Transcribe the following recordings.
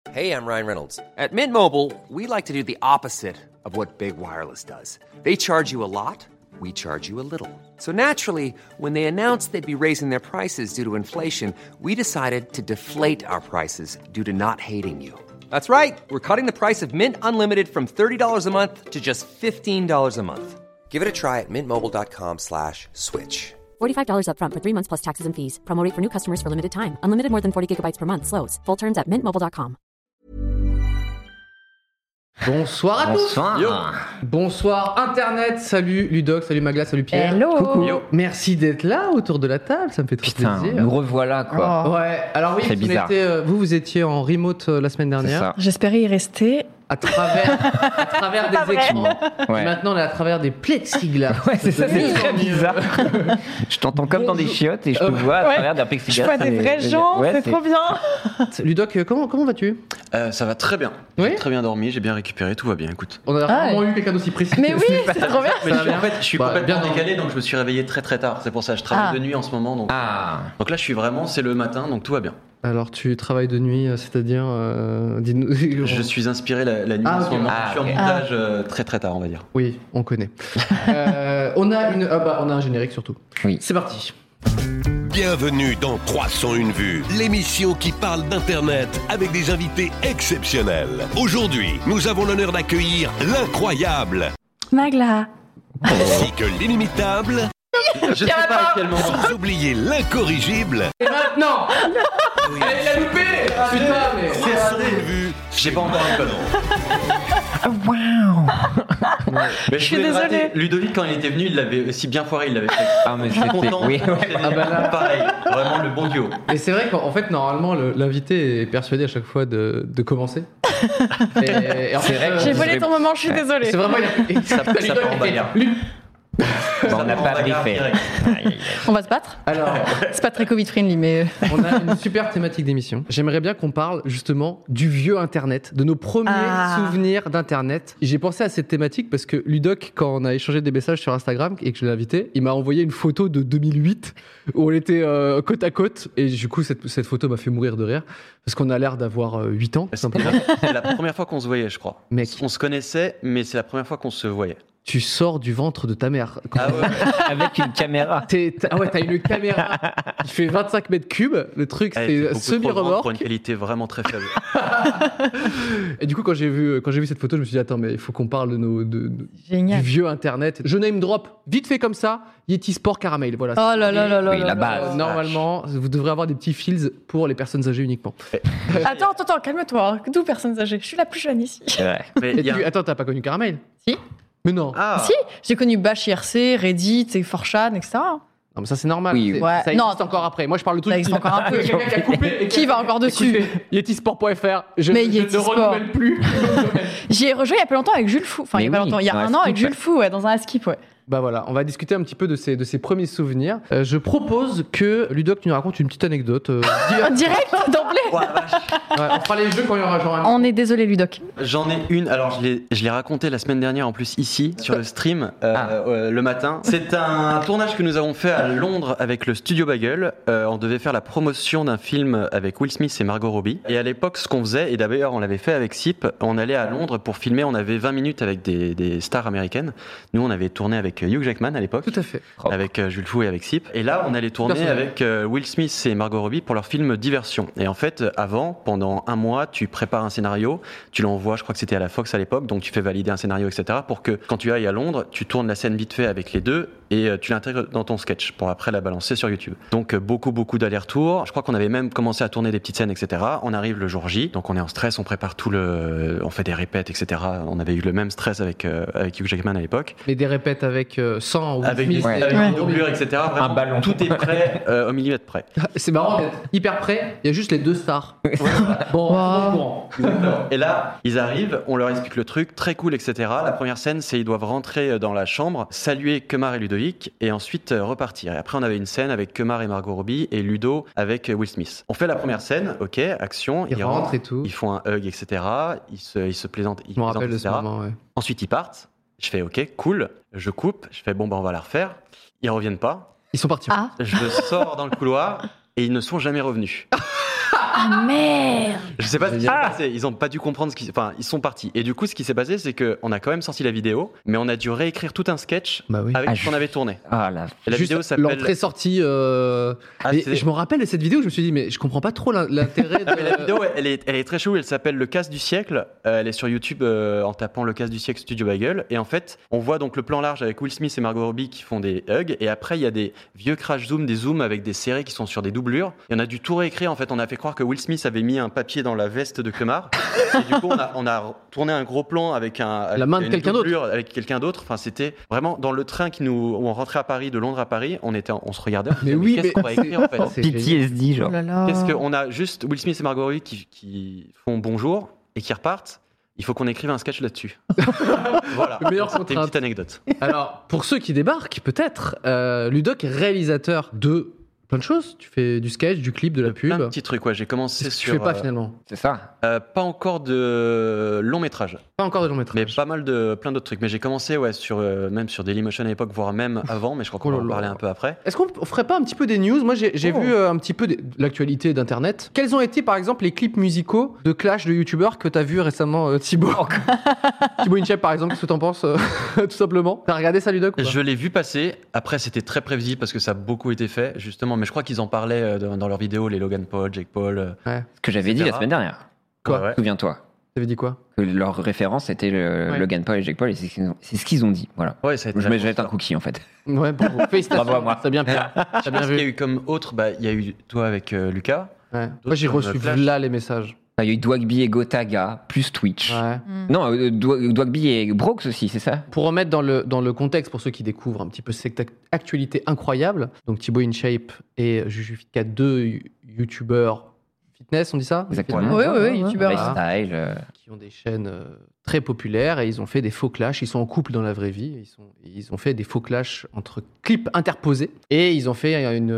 Hey, I'm Ryan Reynolds. At Mint Mobile, we like to do the opposite of what Big Wireless does. They charge you a lot, we charge you a little. So naturally, when they announced they'd be raising their prices due to inflation, we decided to deflate our prices due to not hating you. That's right. We're cutting the price of Mint Unlimited from $30 a month to just $15 a month. Give it a try at mintmobile.com/switch. $45 up front for 3 months plus taxes and fees. Promo rate for new customers for limited time. Unlimited more than 40 gigabytes per month. Slows full terms at mintmobile.com. Bonsoir à tous. Bonsoir Internet. Salut Ludoc, salut Magla, salut Pierre. Hello. Coucou. Merci d'être là autour de la table, ça me fait très plaisir. Nous revoilà quoi. Oh. Ouais. Alors oui, vous étiez en remote la semaine dernière. C'est ça. J'espérais y rester. À travers des écrans. Ouais. Et maintenant on est à travers des plexiglas. Ouais, c'est ça, c'est très bizarre. Je t'entends comme dans des chiottes et je te vois à travers d'un plexiglas. Je vois des vrais gens, ouais, c'est trop bien. Ludoc, comment vas-tu? Ça va très bien. Oui, j'ai très bien dormi, j'ai bien récupéré, tout va bien. Écoute. On a rarement eu quelqu'un d'aussi précis. Mais oui, c'est trop bien. Mais en fait, je suis complètement bien décalé, donc je me suis réveillé très très tard. C'est pour ça, je travaille de nuit en ce moment. Donc là, je suis vraiment, c'est le matin, donc tout va bien. Alors tu travailles de nuit, c'est-à-dire dis-nous. Je suis inspiré la nuit en ce moment. Je suis en montage très très tard, on va dire. Oui, on connaît. On a un générique surtout. Oui. C'est parti. Bienvenue dans 301 vues, l'émission qui parle d'Internet avec des invités exceptionnels. Aujourd'hui, nous avons l'honneur d'accueillir l'incroyable, Magla, ainsi que l'inimitable, Je sais pas à quel moment. sans oublier l'incorrigible. Et maintenant Elle l'a loupé. Putain, mais 301 vues, J'ai pas encore les conneries. Waouh. Mais je suis désolée. Ludovic, quand il était venu, il l'avait aussi bien foiré, il l'avait fait. Ah mais Je suis content. oui. Pareil, vraiment le bon duo. Et c'est vrai qu'en fait, normalement, l'invité est persuadé à chaque fois de commencer. Et en fait, j'ai volé ton moment, je suis désolée. c'est vraiment... Ça part en bagarre. On n'a pas briefé. On va se battre. Alors, C'est pas très Covid-friendly, mais... on a une super thématique d'émission. J'aimerais bien qu'on parle justement du vieux Internet, de nos premiers souvenirs d'Internet. J'ai pensé à cette thématique parce que Ludoc, quand on a échangé des messages sur Instagram et que je l'ai invité, il m'a envoyé une photo de 2008 où on était côte à côte. Et du coup, cette photo m'a fait mourir de rire parce qu'on a l'air d'avoir 8 ans. Simplement. C'est la première fois qu'on se voyait, je crois. Mec. On se connaissait, mais c'est la première fois qu'on se voyait. Tu sors du ventre de ta mère. Ah ouais. Avec une caméra. T'as une caméra qui fait 25 mètres cubes. Le truc, c'est semi-remorque. Pour une qualité vraiment très faible. Et du coup, quand j'ai vu cette photo, je me suis dit, attends, mais il faut qu'on parle du Génial. vieux Internet. Je name drop, vite fait comme ça, Yeti Sport Caramel. Voilà. Oh là là là là. Oui, là la là. base. Normalement, vous devrez avoir des petits fils pour les personnes âgées uniquement. Attends, calme-toi. D'où personnes âgées? Je suis la plus jeune ici. Ouais. Mais il y a un- Attends, t'as pas connu Caramel? Si. Mais non. Ah. Si, j'ai connu Bash IRC, Reddit et 4chan, etc. Non, mais ça, c'est normal. Oui, C'est- ouais. Ça existe Non. encore après. Moi, je parle de tout. Ça existe encore un peu. Quelqu'un qui a coupé et Qui va encore dessus? Écoutez, Yetisport.fr. Je Mais ne Yeti Sport. renouvelle plus. J'y ai rejoint il y a pas longtemps avec Jules Fou. Enfin, il y a Mais pas oui, longtemps. Il y a dans un un an avec skip. Jules Fou, ouais, dans un skip, ouais. Bah voilà, on va discuter un petit peu de ses premiers souvenirs. Je propose que Ludoc nous raconte une petite anecdote. En direct, d'emblée. Ouais, on fera les jeux quand il y aura genre un... On est désolé, Ludoc. J'en ai une, alors je l'ai raconté la semaine dernière en plus ici sur le stream le matin. C'est un tournage que nous avons fait à Londres avec le Studio Bagel. On devait faire la promotion d'un film avec Will Smith et Margot Robbie. Et à l'époque, ce qu'on faisait, et d'ailleurs on l'avait fait avec Sip, on allait à Londres pour filmer, on avait 20 minutes avec des stars américaines. Nous on avait tourné avec Hugh Jackman à l'époque. Tout à fait. Avec Jules Fou et avec Sip. Et là, on allait tourner Personnel. avec Will Smith et Margot Robbie pour leur film Diversion. Et en fait, avant, pendant un mois, tu prépares un scénario, tu l'envoies, je crois que c'était à la Fox à l'époque, donc tu fais valider un scénario, etc. pour que quand tu ailles à Londres, tu tournes la scène vite fait avec les deux et tu l'intègres dans ton sketch pour après la balancer sur YouTube. Donc beaucoup d'allers-retours. Je crois qu'on avait même commencé à tourner des petites scènes, etc. On arrive le jour J, donc on est en stress, on prépare on fait des répètes, etc. On avait eu le même stress avec Hugh Jackman à l'époque. Mais des répètes avec 100 ou Avec 1000. avec une doublure, etc. Vraiment, Un ballon. tout est prêt au millimètre près. C'est marrant d'être hyper près. Il y a juste les deux stars. Bon, au courant. Et là, ils arrivent, on leur explique le truc, très cool, etc. La première scène, c'est ils doivent rentrer dans la chambre, saluer Kemar et Ludovic, et ensuite repartir. Et après, on avait une scène avec Kemar et Margot Robbie, et Ludo avec Will Smith. On fait la première scène, ok, action, Ils rentrent et tout. ils font un hug, etc. Ils se plaisantent, Je me rappelle de ce etc. moment, ouais. Ensuite, ils partent. Je fais ok, cool. Je coupe. Je fais bon, on va la refaire. Ils reviennent pas. Ils sont partis. Ah. Je sors dans le couloir et ils ne sont jamais revenus. Ah merde. Je sais pas ce qui s'est passé. Ils ont pas dû comprendre enfin, ils sont partis. Et du coup, ce qui s'est passé, c'est qu'on a quand même sorti la vidéo, mais on a dû réécrire tout un sketch Bah oui. avec ce qu'on avait tourné. Ah là. Et la Juste vidéo s'appelle. l'entrée-sortie. Et je me rappelle de cette vidéo, je me suis dit, mais je comprends pas trop l'intérêt de. Ah, mais la vidéo, elle est très chou. Elle s'appelle Le Casse du siècle. Elle est sur YouTube en tapant Le Casse du siècle Studio Bagel. Et en fait, on voit donc le plan large avec Will Smith et Margot Robbie qui font des hugs. Et après, il y a des vieux crash zoom, des zooms avec des séries qui sont sur des doublures. Et on a dû tout réécrire. En fait, on a fait croire que Will Smith avait mis un papier dans la veste de Kemar. Et du coup, on a tourné un gros plan avec La main de une quelqu'un d'autre. doublure avec quelqu'un d'autre. Enfin, c'était vraiment dans le train où on rentrait à Paris, de Londres à Paris. On se regardait. Mais oui, qu'est-ce qu'on va écrire en fait? C'est génial. PTSD, genre. Oh là là. Qu'est-ce qu'on a juste Will Smith et Margot Robbie qui font bonjour et qui repartent. Il faut qu'on écrive un sketch là-dessus. Voilà. Le meilleur C'était une contrainte. petite anecdote. Alors, pour ceux qui débarquent, peut-être, Ludoc est réalisateur de plein de choses. Tu fais du sketch, du clip, de la pub. Plein de petits trucs, ouais. J'ai commencé Qu'est-ce que sur. tu fais pas finalement C'est ça. Pas encore de long métrage, Pas encore de long mais métrage. pas mal de plein d'autres trucs. Mais j'ai commencé, ouais, même sur Dailymotion à l'époque, voire même avant. Mais je crois qu'on Oh va là en là. parler un peu après. Est-ce qu'on ferait pas un petit peu des news? Moi, j'ai vu un petit peu l'actualité d'Internet. Quels ont été, par exemple, les clips musicaux de clash de youtubeurs que t'as vu récemment, Thibaut? Thibaut Inchep, par exemple, qu'est-ce que t'en penses, tout simplement? T'as regardé ça, Ludoc, ou pas? Je l'ai vu passer. Après, c'était très prévisible parce que ça a beaucoup été fait, justement. Mais je crois qu'ils en parlaient dans leurs vidéos, les Logan Paul, Jake Paul. Ce que j'avais dit la etc. semaine dernière. Quoi? Ouais. Souviens-toi. T'avais dit quoi? Que leur référence c'était Ouais. Logan Paul et Jake Paul et c'est ce qu'ils ont dit. Voilà. Ouais, ça a été Je la vais jeter un grosse cookie en fait. Ouais, bravo. Félicitations. Bravo à moi. T'as bien fait. T'as Je bien pense qu'il y a vu. eu comme autre, il y a eu toi avec Lucas. Ouais. Moi, j'ai comme reçu Clash. là les messages. Il y a eu Dwagby et Gotaga plus Twitch. Ouais. Non, Dwagby et Brooks aussi, c'est ça? Pour remettre dans le contexte, pour ceux qui découvrent un petit peu cette actualité incroyable, donc Thibaut InShape et Jujufitca, deux youtubeurs fitness, on dit ça? Exactement. Oui, oui, oui, youtubeur. Lifestyle. Qui ont des chaînes très populaires et ils ont fait des faux clashs. Ils sont en couple dans la vraie vie. Ils ont fait des faux clashs entre clips interposés et ils ont fait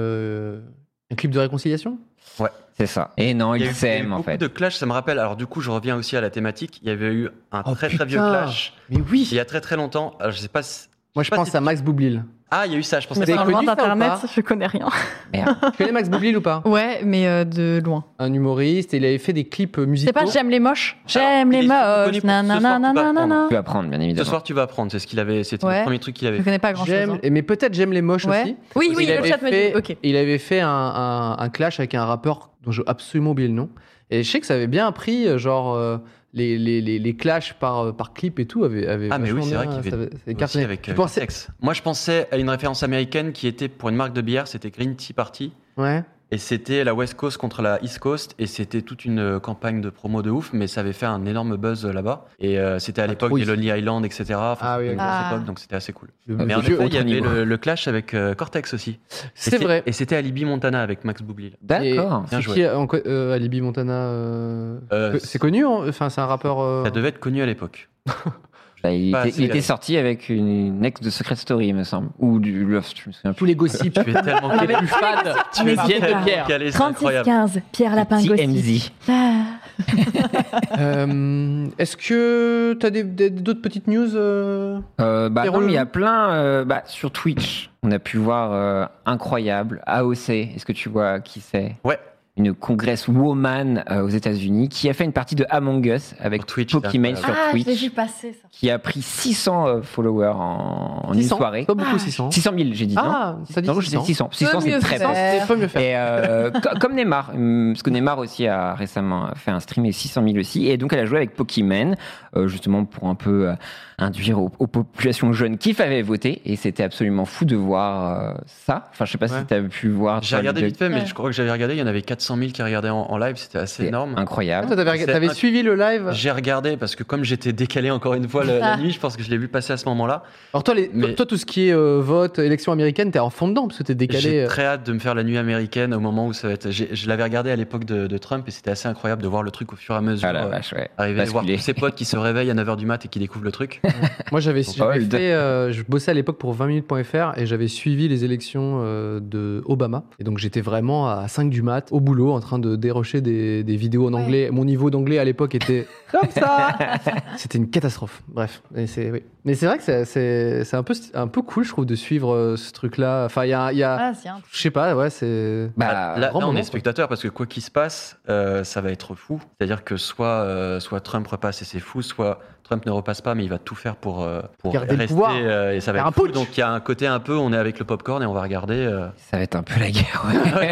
un clip de réconciliation. Ouais. C'est ça. Et non, Il y a ils eu s'aiment en beaucoup fait. de clash, ça me rappelle. Alors du coup, je reviens aussi à la thématique. Il y avait eu un Oh, très très vieux putain. clash Mais oui. il y a très très longtemps. Alors, je sais pas. Moi, je sais pas pense si- à Max Boublil. Ah, il y a eu ça. Je pensais Mais Vous pas. avez loin connu ça ou d'internet, pas je connais rien. Merde. Tu connais Max Boublil ou pas? Ouais, mais de loin. Un humoriste. Et il avait fait des clips musicaux. C'est pas j'aime les moches. J'aime il les est surtout connu moches. pour Ce soir, tu vas Nanana. Tu vas apprendre, bien Ce évidemment. soir, tu vas apprendre. C'est ce qu'il avait. C'était Ouais. le premier truc qu'il avait Je fait. connais pas grand chose. J'aime, mais peut-être j'aime les moches aussi. Oui, oui, il le avait chat me fait, dit. Ok. il avait fait un clash avec un rappeur dont j'ai absolument oublié le nom. Et je sais que ça avait bien pris, genre, les clashs par clip et tout avaient Ah, mais oui, vachement c'est vrai bien- qu'il y ça avait avait aussi cartonné. avec Tu pensais- Cortex. Moi, je pensais à une référence américaine qui était pour une marque de bière. C'était Green Tea Party. Ouais. Et c'était la West Coast contre la East Coast. Et c'était toute une campagne de promo de ouf. Mais ça avait fait un énorme buzz là-bas. Et c'était à l'époque trop des ici. Lonely Island, etc. Enfin, Ah oui, c'était une ok. grosse Ah. époque, donc c'était assez cool. Le Mais en vieux effet, il y autre avait niveau. le clash avec Cortex aussi. C'est vrai. Et c'était Alibi Montana avec Max Boublil. D'accord. Bien C'est joué. qui Alibi Montana c'est connu, enfin c'est un rappeur. Ça devait être connu à l'époque. Bah, il Pas était, assez il était calé. sorti avec une ex de Secret Story, il me semble. Ou du Loft, je me souviens Tous plus. les gossips. Tu es tellement On avait calé. plus fan. Tu es Vienne de tellement Pierre. calé, c'est incroyable. 36-15, Pierre Lapin Gossip. TMZ. Ah. Est-ce que t'as d'autres petites news Bah Pierrot, non, mais il y le- a plein sur Twitch. On a pu voir incroyable AOC. Est-ce que tu vois qui c'est? Ouais. Une congresswoman aux États-Unis qui a fait une partie de Among Us avec Sur Twitch, Pokimane c'est sur Ah, je l'ai Twitch, vu passer ça. qui a pris 600 followers en une 600, soirée. Pas beaucoup 600. 600 000, j'ai dit. Ah, non ça dit Non, je 600. dis 600. 600, c'est mieux très faire. bas. C'est pas mieux faire. Et comme Neymar, parce que Neymar aussi a récemment fait un stream et 600 000 aussi. Et donc elle a joué avec Pokimane, justement pour un peu induire aux populations jeunes qui avaient voté. Et c'était absolument fou de voir ça. Enfin, je sais pas Ouais. si tu as pu voir. J'ai toi, regardé Ludoc. vite fait, mais Ouais. je crois que j'avais regardé. Il y en avait 400 000 qui regardaient en live. C'était assez C'est énorme. incroyable. Toi, C'est t'avais un- suivi le live. J'ai regardé parce que comme j'étais décalé encore une fois la nuit, je pense que je l'ai vu passer à ce moment-là. Alors toi, Mais- toi, tout ce qui est vote, élection américaine, t'es en fond dedans parce que t'es décalé. J'ai très hâte de me faire la nuit américaine au moment où ça va être. Je l'avais regardé à l'époque de Trump et c'était assez incroyable de voir le truc au fur et à mesure. Ah la vache, ouais. Arriver à voir Basculer. tous ses potes qui se réveillent à 9h du mat et qui découvrent le truc. Moi, j'avais pas mal de- fait, je bossais à l'époque pour 20minutes.fr et j'avais suivi les élections de Obama. Et donc, j'étais vraiment à 5 du mat, au boulot. boulot en train de dérocher des vidéos en anglais. Mon niveau d'anglais à l'époque était comme ça. C'était une catastrophe. Bref, mais c'est vrai que c'est un peu cool, je trouve, de suivre ce truc-là. Enfin, il y a c'est un- je sais pas, ouais, c'est. Là, grand on moment, est spectateur parce que quoi qu'il se passe, ça va être fou. C'est-à-dire que soit Trump repasse et c'est fou, soit Trump ne repasse pas, mais il va tout faire pour Garder le rester pouvoir. et ça va Faire être un fou. putsch. Donc il y a un côté un peu, on est avec le popcorn et on va regarder. Ça va être un peu la guerre.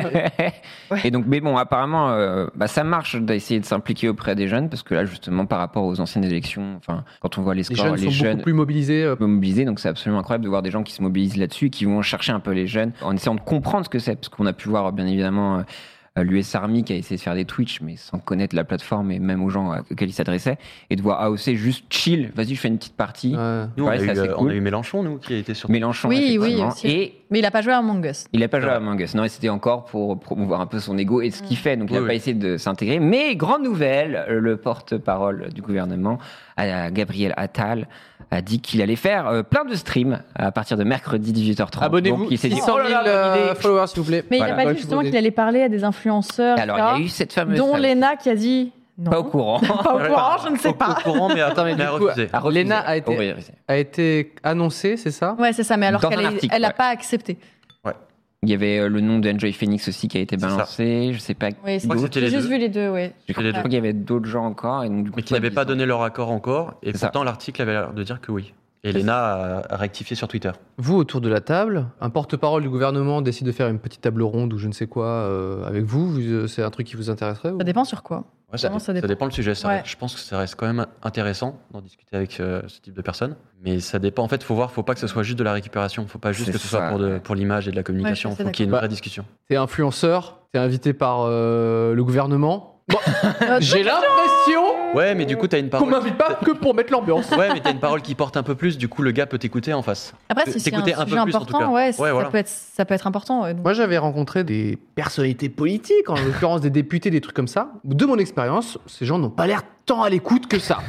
Ouais. Et donc, mais bon, apparemment, ça marche d'essayer de s'impliquer auprès des jeunes parce que là, justement, par rapport aux anciennes élections, enfin, quand on voit les Les scores, jeunes sont beaucoup plus mobilisés. mobilisés, donc c'est absolument incroyable de voir des gens qui se mobilisent là-dessus, et qui vont chercher un peu les jeunes en essayant de comprendre ce que c'est, parce qu'on a pu voir bien évidemment l'US Army qui a essayé de faire des Twitch, mais sans connaître la plateforme et même aux gens auxquels il s'adressait, et de voir AOC juste chill, vas-y, je fais une petite partie. Ouais. Nous, Ouais, on, c'est a assez eu, cool. on a eu Mélenchon, nous, qui a été sur. Mélenchon, Oui, effectivement. aussi. Et Mais il a pas joué à Among Us. il n'a pas joué à Among Us. Non, et c'était encore pour promouvoir un peu son ego et ce qu'il fait. Donc, il n'a Oui, pas oui. essayé de s'intégrer. Mais, grande nouvelle, le porte-parole du gouvernement, Gabriel Attal, a dit qu'il allait faire plein de streams à partir de mercredi 18h30. Abonnez-vous. Donc, il s'est dit, 600 oh 000 là là, bonne idée. followers, s'il vous plaît. Mais il Voilà. a pas Ouais, dit justement faut qu'il allait parler à des influenceurs. Alors, il etc. y a eu cette fameuse dont salle. Léna qui a dit non. Pas au courant. Pas au courant, je ne sais pas. Au courant, mais Attends, mais mais du à coup, refuser. À refuser. Léna a été annoncée, c'est ça? Ouais, c'est ça, mais alors Dans un qu'elle article, elle a ouais. pas accepté. Il y avait le nom d'Enjoy Phoenix aussi qui a été C'est ça. balancé. Je sais pas. Oui, crois que c'était j'ai les juste deux. vu les deux, ouais. Je crois les deux. qu'il y avait d'autres gens encore. Et donc, du coup, Mais qui n'avaient pas soi-disant- donné leur accord encore. Et C'est ça. pourtant, l'article avait l'air de dire que oui. Et Léna a rectifié sur Twitter. Vous, autour de la table, un porte-parole du gouvernement décide de faire une petite table ronde ou je ne sais quoi avec vous. C'est un truc qui vous intéresserait ou- Ça dépend sur quoi. Ouais, Vraiment, ça dépend. le sujet. Ouais. Je pense que ça reste quand même intéressant d'en discuter avec ce type de personnes. Mais ça dépend. En fait, faut voir. Faut pas que ce soit juste de la récupération. Faut pas juste C'est que ce soit ça, pour, pour l'image et de la communication. Ouais, je suis Faut assez qu'il y ait une d'accord. vraie discussion. T'es influenceur, t'es invité par le gouvernement. Bon, Euh, j'ai l'impression Ouais, mais du coup, t'as une qu'on parole. m'invite pas que pour mettre l'ambiance. Ouais, mais t'as une parole qui porte un peu plus. Du coup, le gars peut t'écouter en face. Après, si c'est un T'écouter un peu sujet plus, en tout important, cas. ouais, Ouais, voilà. ça peut être important. Ouais, donc. Moi, j'avais rencontré des personnalités politiques, en l'occurrence des députés, des trucs comme ça. De mon expérience, ces gens n'ont pas l'air tant à l'écoute que ça.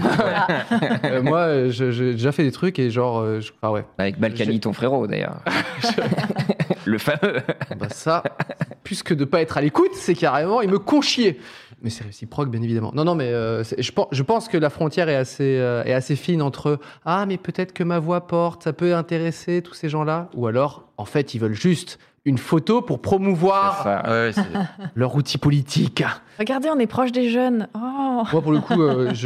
Moi, j'ai déjà fait des trucs et genre, ah ouais. Avec Balkany, ton frérot d'ailleurs. Le fameux. Bah ça, plus que de pas être à l'écoute, c'est carrément, il me conchiait. Mais c'est réciproque, bien évidemment. Non, mais je pense que la frontière est assez fine entre ah, mais peut-être que ma voix porte, ça peut intéresser tous ces gens-là, ou alors, en fait, ils veulent juste une photo pour promouvoir Ça. Ouais, c'est- leur outil politique. Regardez, on est proche des jeunes. Oh. Moi, pour le coup,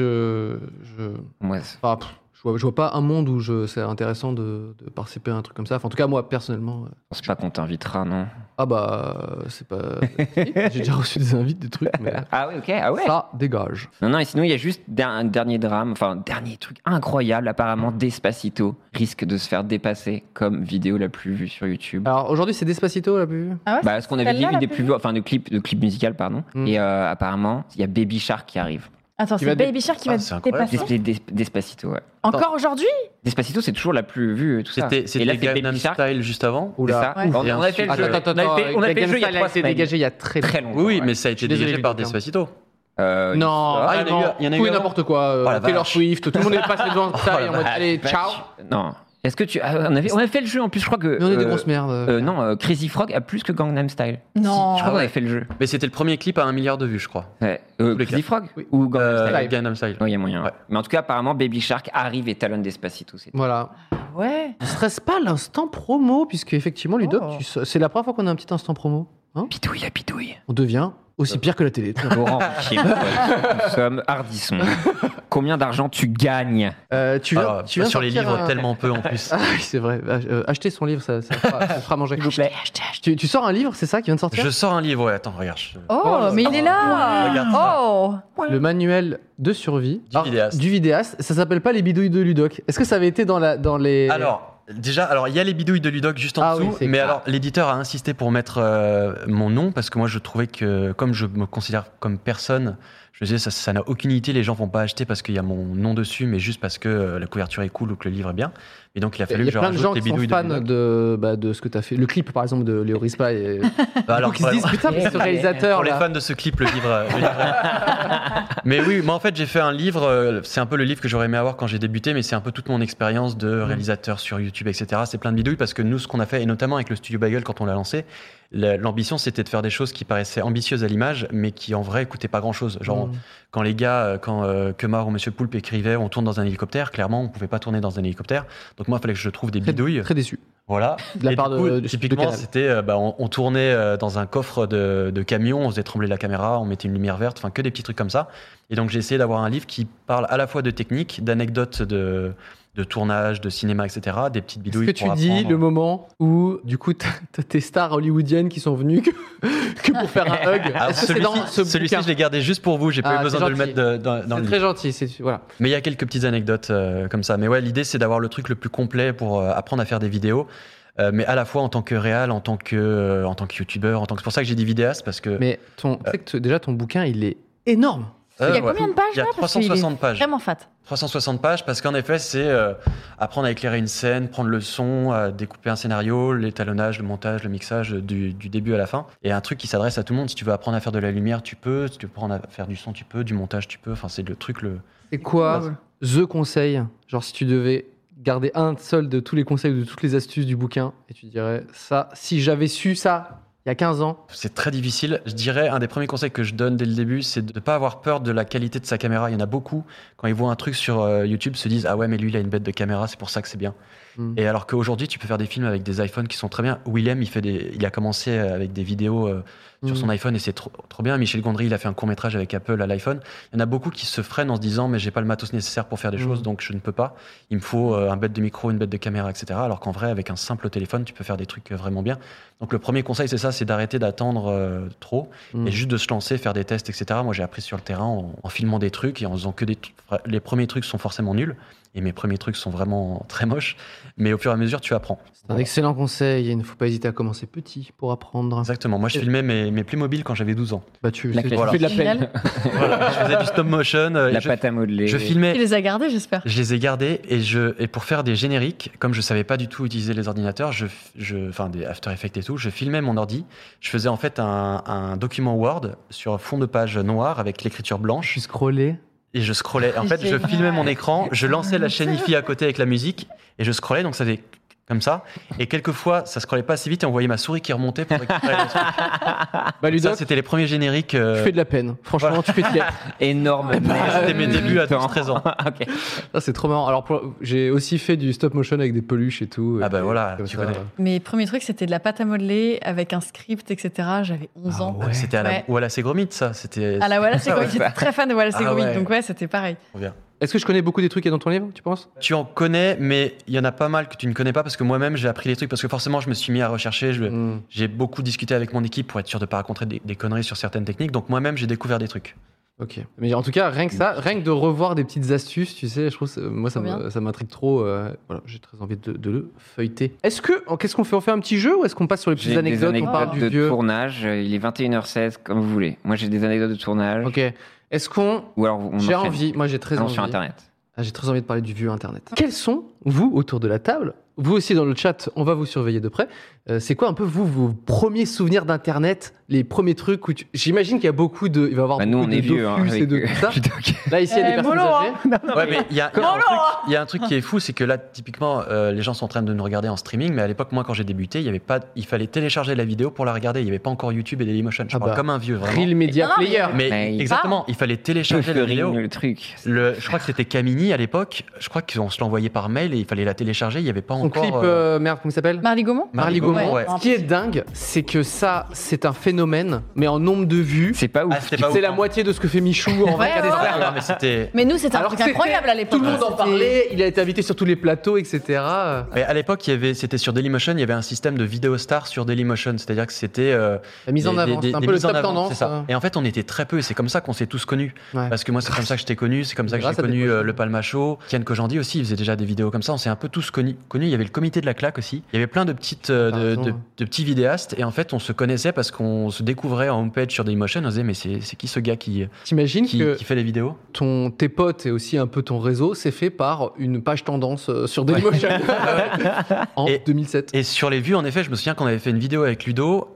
Moi, enfin, je vois pas un monde où c'est intéressant de participer à un truc comme ça. Enfin, en tout cas, moi, personnellement. je pense pas qu'on t'invitera, non. Ah bah, c'est pas. J'ai déjà reçu des invites, des trucs, mais Ah ouais, ok, ah ouais. ça dégage. Non, et sinon, il y a juste un dernier drame, enfin, dernier truc incroyable. Apparemment, Despacito risque de se faire dépasser comme vidéo la plus vue sur YouTube. Alors aujourd'hui, c'est Despacito la plus vue. Ah ouais, Bah, ce qu'on avait dit, celle-là, une la des plus vues, enfin, de clip musical, pardon. Mm. Et apparemment, il y a Baby Shark qui arrive. Attends, Qui va c'est Baby Shark qui va c'est incroyable. dépasser. Despacito, ouais. Encore aujourd'hui? Despacito, c'est toujours la plus vue, tout ça. C'était Et là, c'est Gangnam Baby Shark. Style juste avant. C'est Oula. ça. Ouais. On a fait le jeu. On a fait le jeu il y a 3 a été semaines. dégagé il y a très Très longtemps. Oui, oui, ouais. mais ça a été désolé, dégagé par Lucas. Despacito. Non, Ah, il y en a eu- il y en a eu tout et avant n'importe quoi. Oh la Taylor vache. Swift, tout le monde est passé devant ça et en mode Ah, allez, bah, ciao. Non. Est-ce que tu. On a fait le jeu en plus, je crois que. Mais on est des grosses merdes. Non, Crazy Frog a plus que Gangnam Style. Non. Je crois qu'on a fait le jeu. Mais c'était le premier clip à 1 milliard de vues, je crois. Ouais. les Crazy cas. Frog Oui. ou Gangnam Style. Gangnam Style. Ouais, il y a moyen. Ouais. Mais en tout cas, apparemment, Baby Shark arrive et talonne Despacito. C'est Voilà. Ouais. Ne serait-ce pas l'instant promo, puisque effectivement, Ludoc, Oh. c'est la première fois qu'on a un petit instant promo. Hein Bidouille à bidouille. On devient aussi pire que la télé. Laurent Ruquier, nous sommes hardissons. Combien d'argent tu gagnes? Tu viens, Alors, tu viens sur les sortir livres, tellement peu en plus. Ah oui, c'est vrai. Achetez son livre, ça fera manger. S'il vous plaît. Tu sors un livre, c'est ça qui vient de sortir Je sors un livre, ouais, attends, regarde. Oh, mais il est là. Regarde ça. Oh. Le manuel de survie Du vidéaste. Du vidéaste. Ça s'appelle pas les bidouilles de Ludoc. Est-ce que ça avait été dans les. Alors, déjà, il y a les bidouilles de Ludoc juste en Ah dessous, oui, c'est mais clair. alors l'éditeur a insisté pour mettre mon nom parce que moi je trouvais que comme je me considère comme personne, je me disais ça n'a aucune utilité, les gens vont pas acheter parce qu'il y a mon nom dessus, mais juste parce que la couverture est cool ou que le livre est bien. Et donc il a Il fallu y que a je plein de gens rajoute les qui sont bidouilles fans de Ludoc. de ce que tu as fait. Le clip, par exemple, de Léo Rispa. Et... Alors, qui se disent, putain, mais ce réalisateur. pour les là. fans de ce clip, le livre. Mais oui, moi en fait j'ai fait un livre, c'est un peu le livre que j'aurais aimé avoir quand j'ai débuté, mais c'est un peu toute mon expérience de réalisateur sur YouTube, etc. C'est plein de bidouilles parce que nous, ce qu'on a fait, et notamment avec le Studio Bagel quand on l'a lancé, l'ambition, c'était de faire des choses qui paraissaient ambitieuses à l'image, mais qui en vrai coûtaient pas grand-chose. Genre, quand les gars, Kemar ou Monsieur Poulpe écrivaient, on tourne dans un hélicoptère, clairement, on pouvait pas tourner dans un hélicoptère. Donc moi, il fallait que je trouve des bidouilles. Très déçu. Voilà. De la Et part du coup, de typiquement, Canal. c'était, on tournait dans un coffre de camion, on faisait trembler la caméra, on mettait une lumière verte, enfin que des petits trucs comme ça. Et donc j'ai essayé d'avoir un livre qui parle à la fois de technique, d'anecdotes de tournage, de cinéma, etc. Des petites bidouilles. Est-ce que pour tu dis apprendre. le moment où, du coup, t'as tes stars hollywoodiennes qui sont venues que pour faire un hug? Alors, Est-ce que c'est dans ce celui-ci, bouquin? je l'ai gardé juste pour vous, j'ai pas Ah, eu besoin c'est de le gentil. mettre dans C'est le très livre. gentil, voilà. Mais il y a quelques petites anecdotes comme ça. Mais ouais, l'idée, c'est d'avoir le truc le plus complet pour apprendre à faire des vidéos. Mais à la fois en tant que réal, en tant que youtubeur, c'est pour ça que j'ai dit vidéaste, parce que Mais tu sais que déjà, ton bouquin, il est énorme. Il y a combien de pages il y a là Parce qu'il est 360 pages. Vraiment fat. 360 pages, parce qu'en effet, c'est apprendre à éclairer une scène, prendre le son, à découper un scénario, l'étalonnage, le montage, le mixage du début à la fin. Et un truc qui s'adresse à tout le monde. Si tu veux apprendre à faire de la lumière, tu peux. Si tu veux apprendre à faire du son, tu peux. Du montage, tu peux. Enfin, c'est le truc C'est quoi the conseil? Genre, si tu devais garder un seul de tous les conseils, de toutes les astuces du bouquin, et tu dirais, ça, si j'avais su ça il y a 15 ans. C'est très difficile. Je dirais, un des premiers conseils que je donne dès le début, c'est de ne pas avoir peur de la qualité de sa caméra. Il y en a beaucoup, quand ils voient un truc sur YouTube, se disent « Ah ouais, mais lui, il a une bête de caméra, c'est pour ça que c'est bien. » Et alors qu'aujourd'hui, tu peux faire des films avec des iPhones qui sont très bien. Willem, il a commencé avec des vidéos sur son iPhone et c'est trop bien. Michel Gondry, il a fait un court-métrage avec Apple à l'iPhone. Il y en a beaucoup qui se freinent en se disant « Mais j'ai pas le matos nécessaire pour faire des choses, donc je ne peux pas. Il me faut un bête de micro, une bête de caméra, etc. » Alors qu'en vrai, avec un simple téléphone, tu peux faire des trucs vraiment bien. Donc le premier conseil, c'est ça, c'est d'arrêter d'attendre trop et juste de se lancer, faire des tests, etc. Moi, j'ai appris sur le terrain en filmant des trucs et en faisant que les premiers trucs sont forcément nuls. Et mes premiers trucs sont vraiment très moches. Mais au fur et à mesure, tu apprends. C'est un excellent conseil. Il ne faut pas hésiter à commencer petit pour apprendre. Exactement. Moi, je filmais mes Playmobil quand j'avais 12 ans. Bah, tu La fais classique. de la peine. Génial. Voilà. Je faisais du stop motion. La pâte à modeler. Je Tu filmais. les as gardés, j'espère. Je les ai gardés et pour faire des génériques, comme je savais pas du tout utiliser les ordinateurs, enfin des After Effects et tout, je filmais mon ordi. Je faisais en fait un document Word sur fond de page noir avec l'écriture blanche. Tu scrollais. Et je scrollais. En fait, je filmais mon écran, je lançais la chaîne IFI à côté avec la musique et je scrollais, donc ça faisait comme ça. Et quelquefois, ça scrollait pas assez vite et on voyait ma souris qui remontait pour récupérer le truc. Bah, Ludoc, Ça, c'était les premiers génériques. tu fais de la peine. Franchement, voilà. tu fais fier. Énorme. C'était mes débuts à 12-13 ans. Ok. Ça, c'est trop marrant. Alors, j'ai aussi fait du stop motion avec des peluches et tout. Ah bah voilà, Comme tu ça. connais. Mes premiers trucs, c'était de la pâte à modeler avec un script, etc. J'avais 11 ans. Ah ouais, c'était à la Ouais. Wallace et Gromit, ça. C'était À la Wallace et Gromit, j'étais très fan de Wallace et Ah Gromit, ouais. donc ouais, c'était pareil. trop bien. Est-ce que je connais beaucoup des trucs qu'il y a dans ton livre, tu penses? Tu en connais, mais il y en a pas mal que tu ne connais pas parce que moi-même j'ai appris les trucs parce que forcément je me suis mis à rechercher. J'ai beaucoup discuté avec mon équipe pour être sûr de pas raconter des conneries sur certaines techniques. Donc moi-même j'ai découvert des trucs. Ok. Mais en tout cas, rien que ça, rien que de revoir des petites astuces, tu sais, je trouve, moi, Trop bien. ça m'intrigue trop. Voilà, j'ai très envie de le feuilleter. Qu'est-ce qu'on fait? On fait un petit jeu ou est-ce qu'on passe sur les petites J'ai des anecdotes? On parle anecdotes du de vieux. tournage. Il est 21h16, comme vous voulez. Moi, j'ai des anecdotes de tournage. Ok. Est-ce qu'on. Ou alors, on J'ai enchaîne. envie, moi j'ai très Allons envie. sur Internet. Ah, j'ai très envie de parler du vieux Internet. Quels sont, vous, autour de la table, vous aussi dans le chat, on va vous surveiller de près, c'est quoi un peu, vous, vos premiers souvenirs d'Internet, les premiers trucs où j'imagine qu'il y a beaucoup de... Il va y avoir Bah, nous, beaucoup on de est vieux. Hein, Dofus et de tout ça. Là, ici, il y a des personnes mollo, âgées. Ouais, mais il y a un truc qui est fou, c'est que là, typiquement, les gens sont en train de nous regarder en streaming, mais à l'époque, moi, quand j'ai débuté, il fallait télécharger la vidéo pour la regarder. Il n'y avait pas encore YouTube et Dailymotion. Je Ah parle bah, comme un vieux, vraiment. Real Media Non, mais- Player. Mais Mais exactement, il fallait télécharger la vidéo. Le truc. Je crois que c'était Camini à l'époque. Je crois qu'on se l'envoyait par mail et il fallait la télécharger. Il n'y avait pas Son encore. clip, merde, comment il s'appelle? Marly Gaumont Marly Gaumont. ouais. Ce qui est dingue, c'est que ça, c'est un phénomène, mais en nombre de vues, C'est pas ouf. Ah, c'était pas c'est ouf, la hein. moitié de ce que fait Michou en 24 ouais, heures. Ah, non, mais c'était. Mais nous, c'était un Alors truc que c'était- incroyable à l'époque. Tout le monde en C'était- parlait, il a été invité sur tous les plateaux, etc. Mais à l'époque, c'était sur Dailymotion, il y avait un système de vidéo star sur Dailymotion, c'est-à-dire que c'était La mise en avant, c'est un des peu le mises en top avant, tendance. c'est ça. Et en fait, on était très peu, et c'est comme ça qu'on s'est tous connus. Ouais. Parce que moi, c'est comme ça que je t'ai connu, c'est comme ça que j'ai Grâce à connu Dailymotion. le Palma Show. Kian Kojandi aussi, il faisait déjà des vidéos comme ça. On s'est un peu tous connus. Il y avait le comité de la claque aussi. Il y avait plein de petites, raison. de petits vidéastes, et en fait, on se connaissait parce qu'on se découvrait en homepage sur Dailymotion. On se disait, mais c'est qui ce gars qui T'imagines que fait les vidéos? tes potes et aussi un peu ton réseau, c'est fait par une page tendance sur Dailymotion en Et- 2007. Et sur les vues, en effet, je me souviens qu'on avait fait une vidéo avec Ludo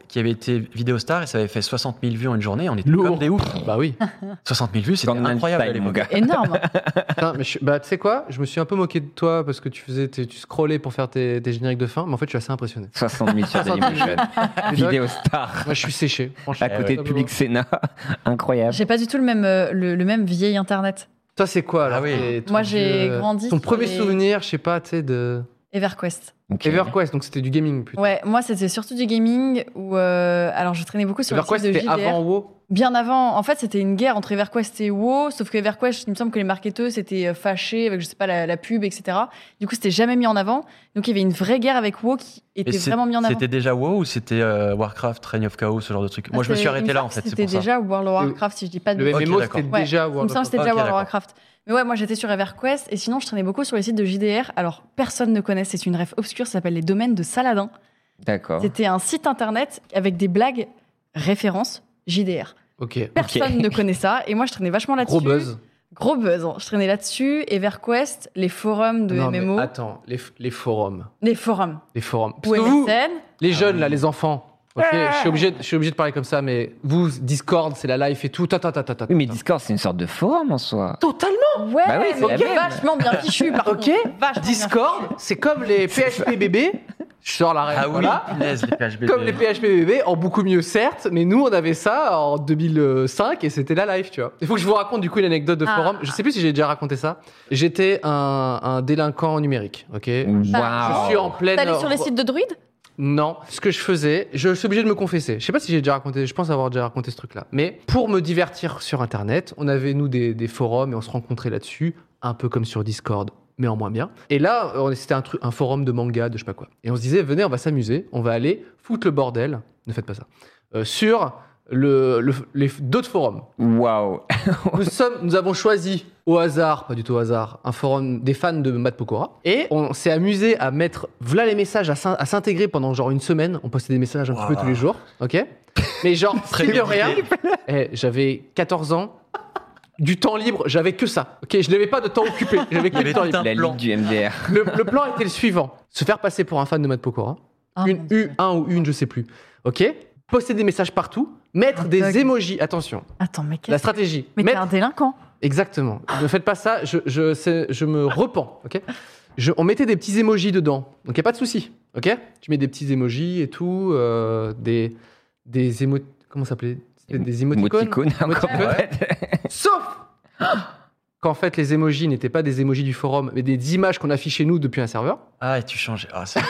qui avait été vidéostar et ça avait fait 60 000 vues en une journée. On était Lourd. comme des oufs. Bah oui. 60 000 vues, c'était Gangnam incroyable à Style, mon l'époque. gars. Énorme. Putain, mais tu sais quoi? Je me suis un peu moqué de toi parce que tu scrollais pour faire tes génériques de fin, mais en fait, je suis assez impressionné. 60 000 sur 60 000. Dailymotion. Vidéo star. Moi, je suis séché. Franchement. À côté de Public Sénat. Incroyable. J'ai pas du tout le même vieil internet. Toi, c'est quoi alors? Ah oui. C'est ton Moi, j'ai vieux- grandi Ton sur premier les- souvenir, je sais pas, tu sais, de EverQuest. Ok. EverQuest, donc c'était du gaming plutôt. Ouais, moi c'était surtout du gaming où alors je traînais beaucoup sur le EverQuest, site de c'était JDR. avant WoW. Bien avant, en fait, c'était une guerre entre EverQuest et WoW, sauf que EverQuest, il me semble que les marketeurs s'étaient fâchés avec, je sais pas, la pub, etc. Du coup, c'était jamais mis en avant. Donc, il y avait une vraie guerre avec WoW qui était vraiment mis en avant. C'était déjà WoW ou c'était Warcraft, Reign of Chaos, ce genre de truc? Moi, je me suis C'était- arrêté il me là, semble en fait, que c'est pour ça. C'était déjà World of Warcraft, si je dis pas de Le Ok, MMO, d'accord. c'était Ouais. déjà Il me World semble of que c'était Warcraft. déjà Ok, World of d'accord. Warcraft. Mais ouais, moi j'étais sur EverQuest et sinon je traînais beaucoup sur les sites de JDR. Alors personne ne connaît, c'est une ref obscure, ça s'appelle les domaines de Saladin. D'accord. C'était un site internet avec des blagues références JDR. Ok. Personne ne connaît ça et moi je traînais vachement là-dessus. Gros buzz. Gros buzz. Je traînais là-dessus, EverQuest, les forums de Non, mais MMO, attends, les forums. les forums. Les forums. Ou Parce que vous, MSN. les jeunes, là, les enfants, ok, je suis obligé de parler comme ça, mais vous, Discord, c'est la life et tout. Oui, mais Discord, c'est une sorte de forum en soi. Totalement. Ouais, Bah oui, c'est mais la même. vachement bien fichu par Ok. contre. Vachement bien Discord, c'est comme les PHP bébés. Je sors la règle. Ah oui, voilà. punaise, les PHP. Comme les PHP bébés, en beaucoup mieux certes, mais nous on avait ça en 2005 et c'était la life, tu vois. Il faut que je vous raconte du coup une anecdote de Ah. forum. Je sais plus si j'ai déjà raconté ça. J'étais un délinquant numérique, ok. Je Waouh. suis en pleine. T'allais sur les sites de druides? Non, ce que je faisais, je suis obligé de me confesser. Je sais pas si j'ai déjà raconté, je pense avoir déjà raconté ce truc-là. Mais pour me divertir sur Internet, on avait nous des forums et on se rencontrait là-dessus, un peu comme sur Discord, mais en moins bien. Et là, c'était un forum de manga, de je sais pas quoi. Et on se disait, venez, on va s'amuser, on va aller foutre le bordel, ne faites pas ça, sur d'autres forums. Waouh. Nous avons choisi au hasard, pas du tout au hasard, un forum des fans de Matt Pokora. Et on s'est amusé à mettre, voilà les messages, à s'intégrer pendant genre une semaine. On postait des messages un petit peu tous les jours, ok. Mais genre, Très c'est de bien rien. idée. J'avais 14 ans. Du temps libre, j'avais que ça. Ok, je n'avais pas de temps occupé. J'avais que Il y du avait temps tout libre. un La plan. ligue du MDR. Le plan était le suivant se faire passer pour un fan de Matt Pokora. Ah, mon Dieu. Un ou une, je sais plus. Ok. Poster des messages partout. Mettre des thug. emojis. Attention. Attends, mais La qu'est-ce stratégie. Mais t'es Mettre un délinquant. Exactement. Ne faites pas ça, je me repens, ok. On mettait des petits emojis dedans, donc y a pas de souci, ok. Tu mets des petits emojis et tout, des comment ça s'appelait? Des émoticônes. Émoticônes, encore Émoticônes. peut-être. Sauf qu'en fait les emojis n'étaient pas des emojis du forum, mais des images qu'on affichait nous depuis un serveur. Ah, et tu changeais. Ah, c'est.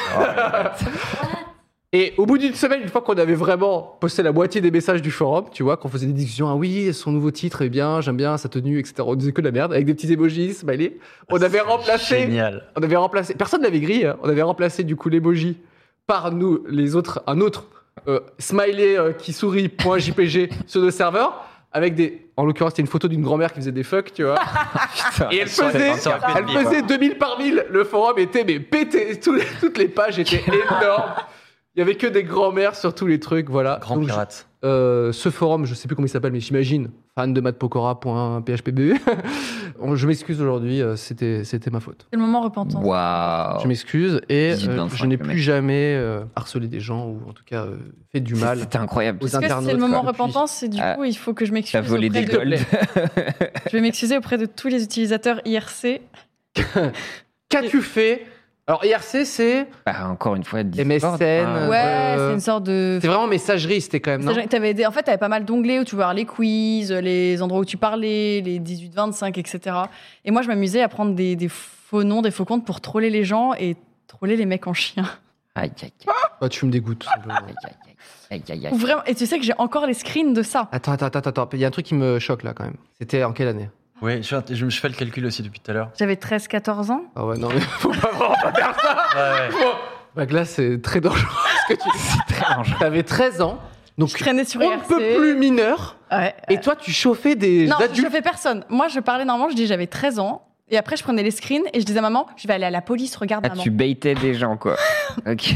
Et au bout d'une semaine, une fois qu'on avait vraiment posté la moitié des messages du forum, tu vois, qu'on faisait des discussions, ah oui, son nouveau titre est bien, j'aime bien sa tenue, etc. On disait que de la merde, avec des petits emojis, smiley. On avait remplacé, Génial. personne n'avait grillé, hein. On avait remplacé du coup l'emoji par nous, les autres, un autre smiley qui sourit, .jpg sur nos serveurs, avec en l'occurrence, c'était une photo d'une grand-mère qui faisait des fucks, tu vois. Putain. Et elle Ça aurait faisait 2000 par 1000. Le forum était mais pété. Toutes les pages étaient énormes. Il y avait que des grands-mères sur tous les trucs, voilà. Grand Donc, pirate. ce forum, je sais plus comment il s'appelle, mais j'imagine, fan de mattpokora.phpbe. Je m'excuse aujourd'hui, c'était ma faute. C'est le moment repentant. Waouh. Je m'excuse et 18-25 je n'ai le plus mec. jamais harcelé des gens ou en tout cas fait du mal C'était incroyable. aux Est-ce que internautes. c'est le moment quoi. repentance et du coup il faut que je T'as m'excuse volé auprès des de... golds. Je vais m'excuser auprès de tous les utilisateurs IRC. Qu'as-tu fait? Alors IRC, c'est Bah, encore une fois, Discord. MSN, hein. Ouais, c'est une sorte de... c'est vraiment messagerie, c'était quand même non. En fait, t'avais pas mal d'onglets où tu pouvais voir les quiz, les endroits où tu parlais, les 18-25, etc. Et moi, je m'amusais à prendre des faux noms, des faux comptes pour troller les gens et troller les mecs en chien. Aïe, aïe, aïe, Bah, tu me dégoûtes. tout simplement. aïe, aïe, aïe, aïe, aïe. Ou vraiment... Et tu sais que j'ai encore les screens de ça. Attends, il y a un truc qui me choque là quand même. C'était en quelle année? Oui, je fais le calcul aussi depuis tout à l'heure. J'avais 13-14 ans. Ah ouais, non, mais faut pas vraiment pas faire ça. Ouais. Bah là, c'est très dangereux ce que tu dis. Très dangereux. T'avais 13 ans, donc Je traînais sur on ne IRC. peut plus mineur. Ouais. Et toi, tu chauffais des Non, je adultes. fais personne. Moi, je parlais normalement, je dis j'avais 13 ans. Et après, je prenais les screens et je disais à maman, je vais aller à la police, regarde Ah, maman. tu baitais des gens, quoi. Ok.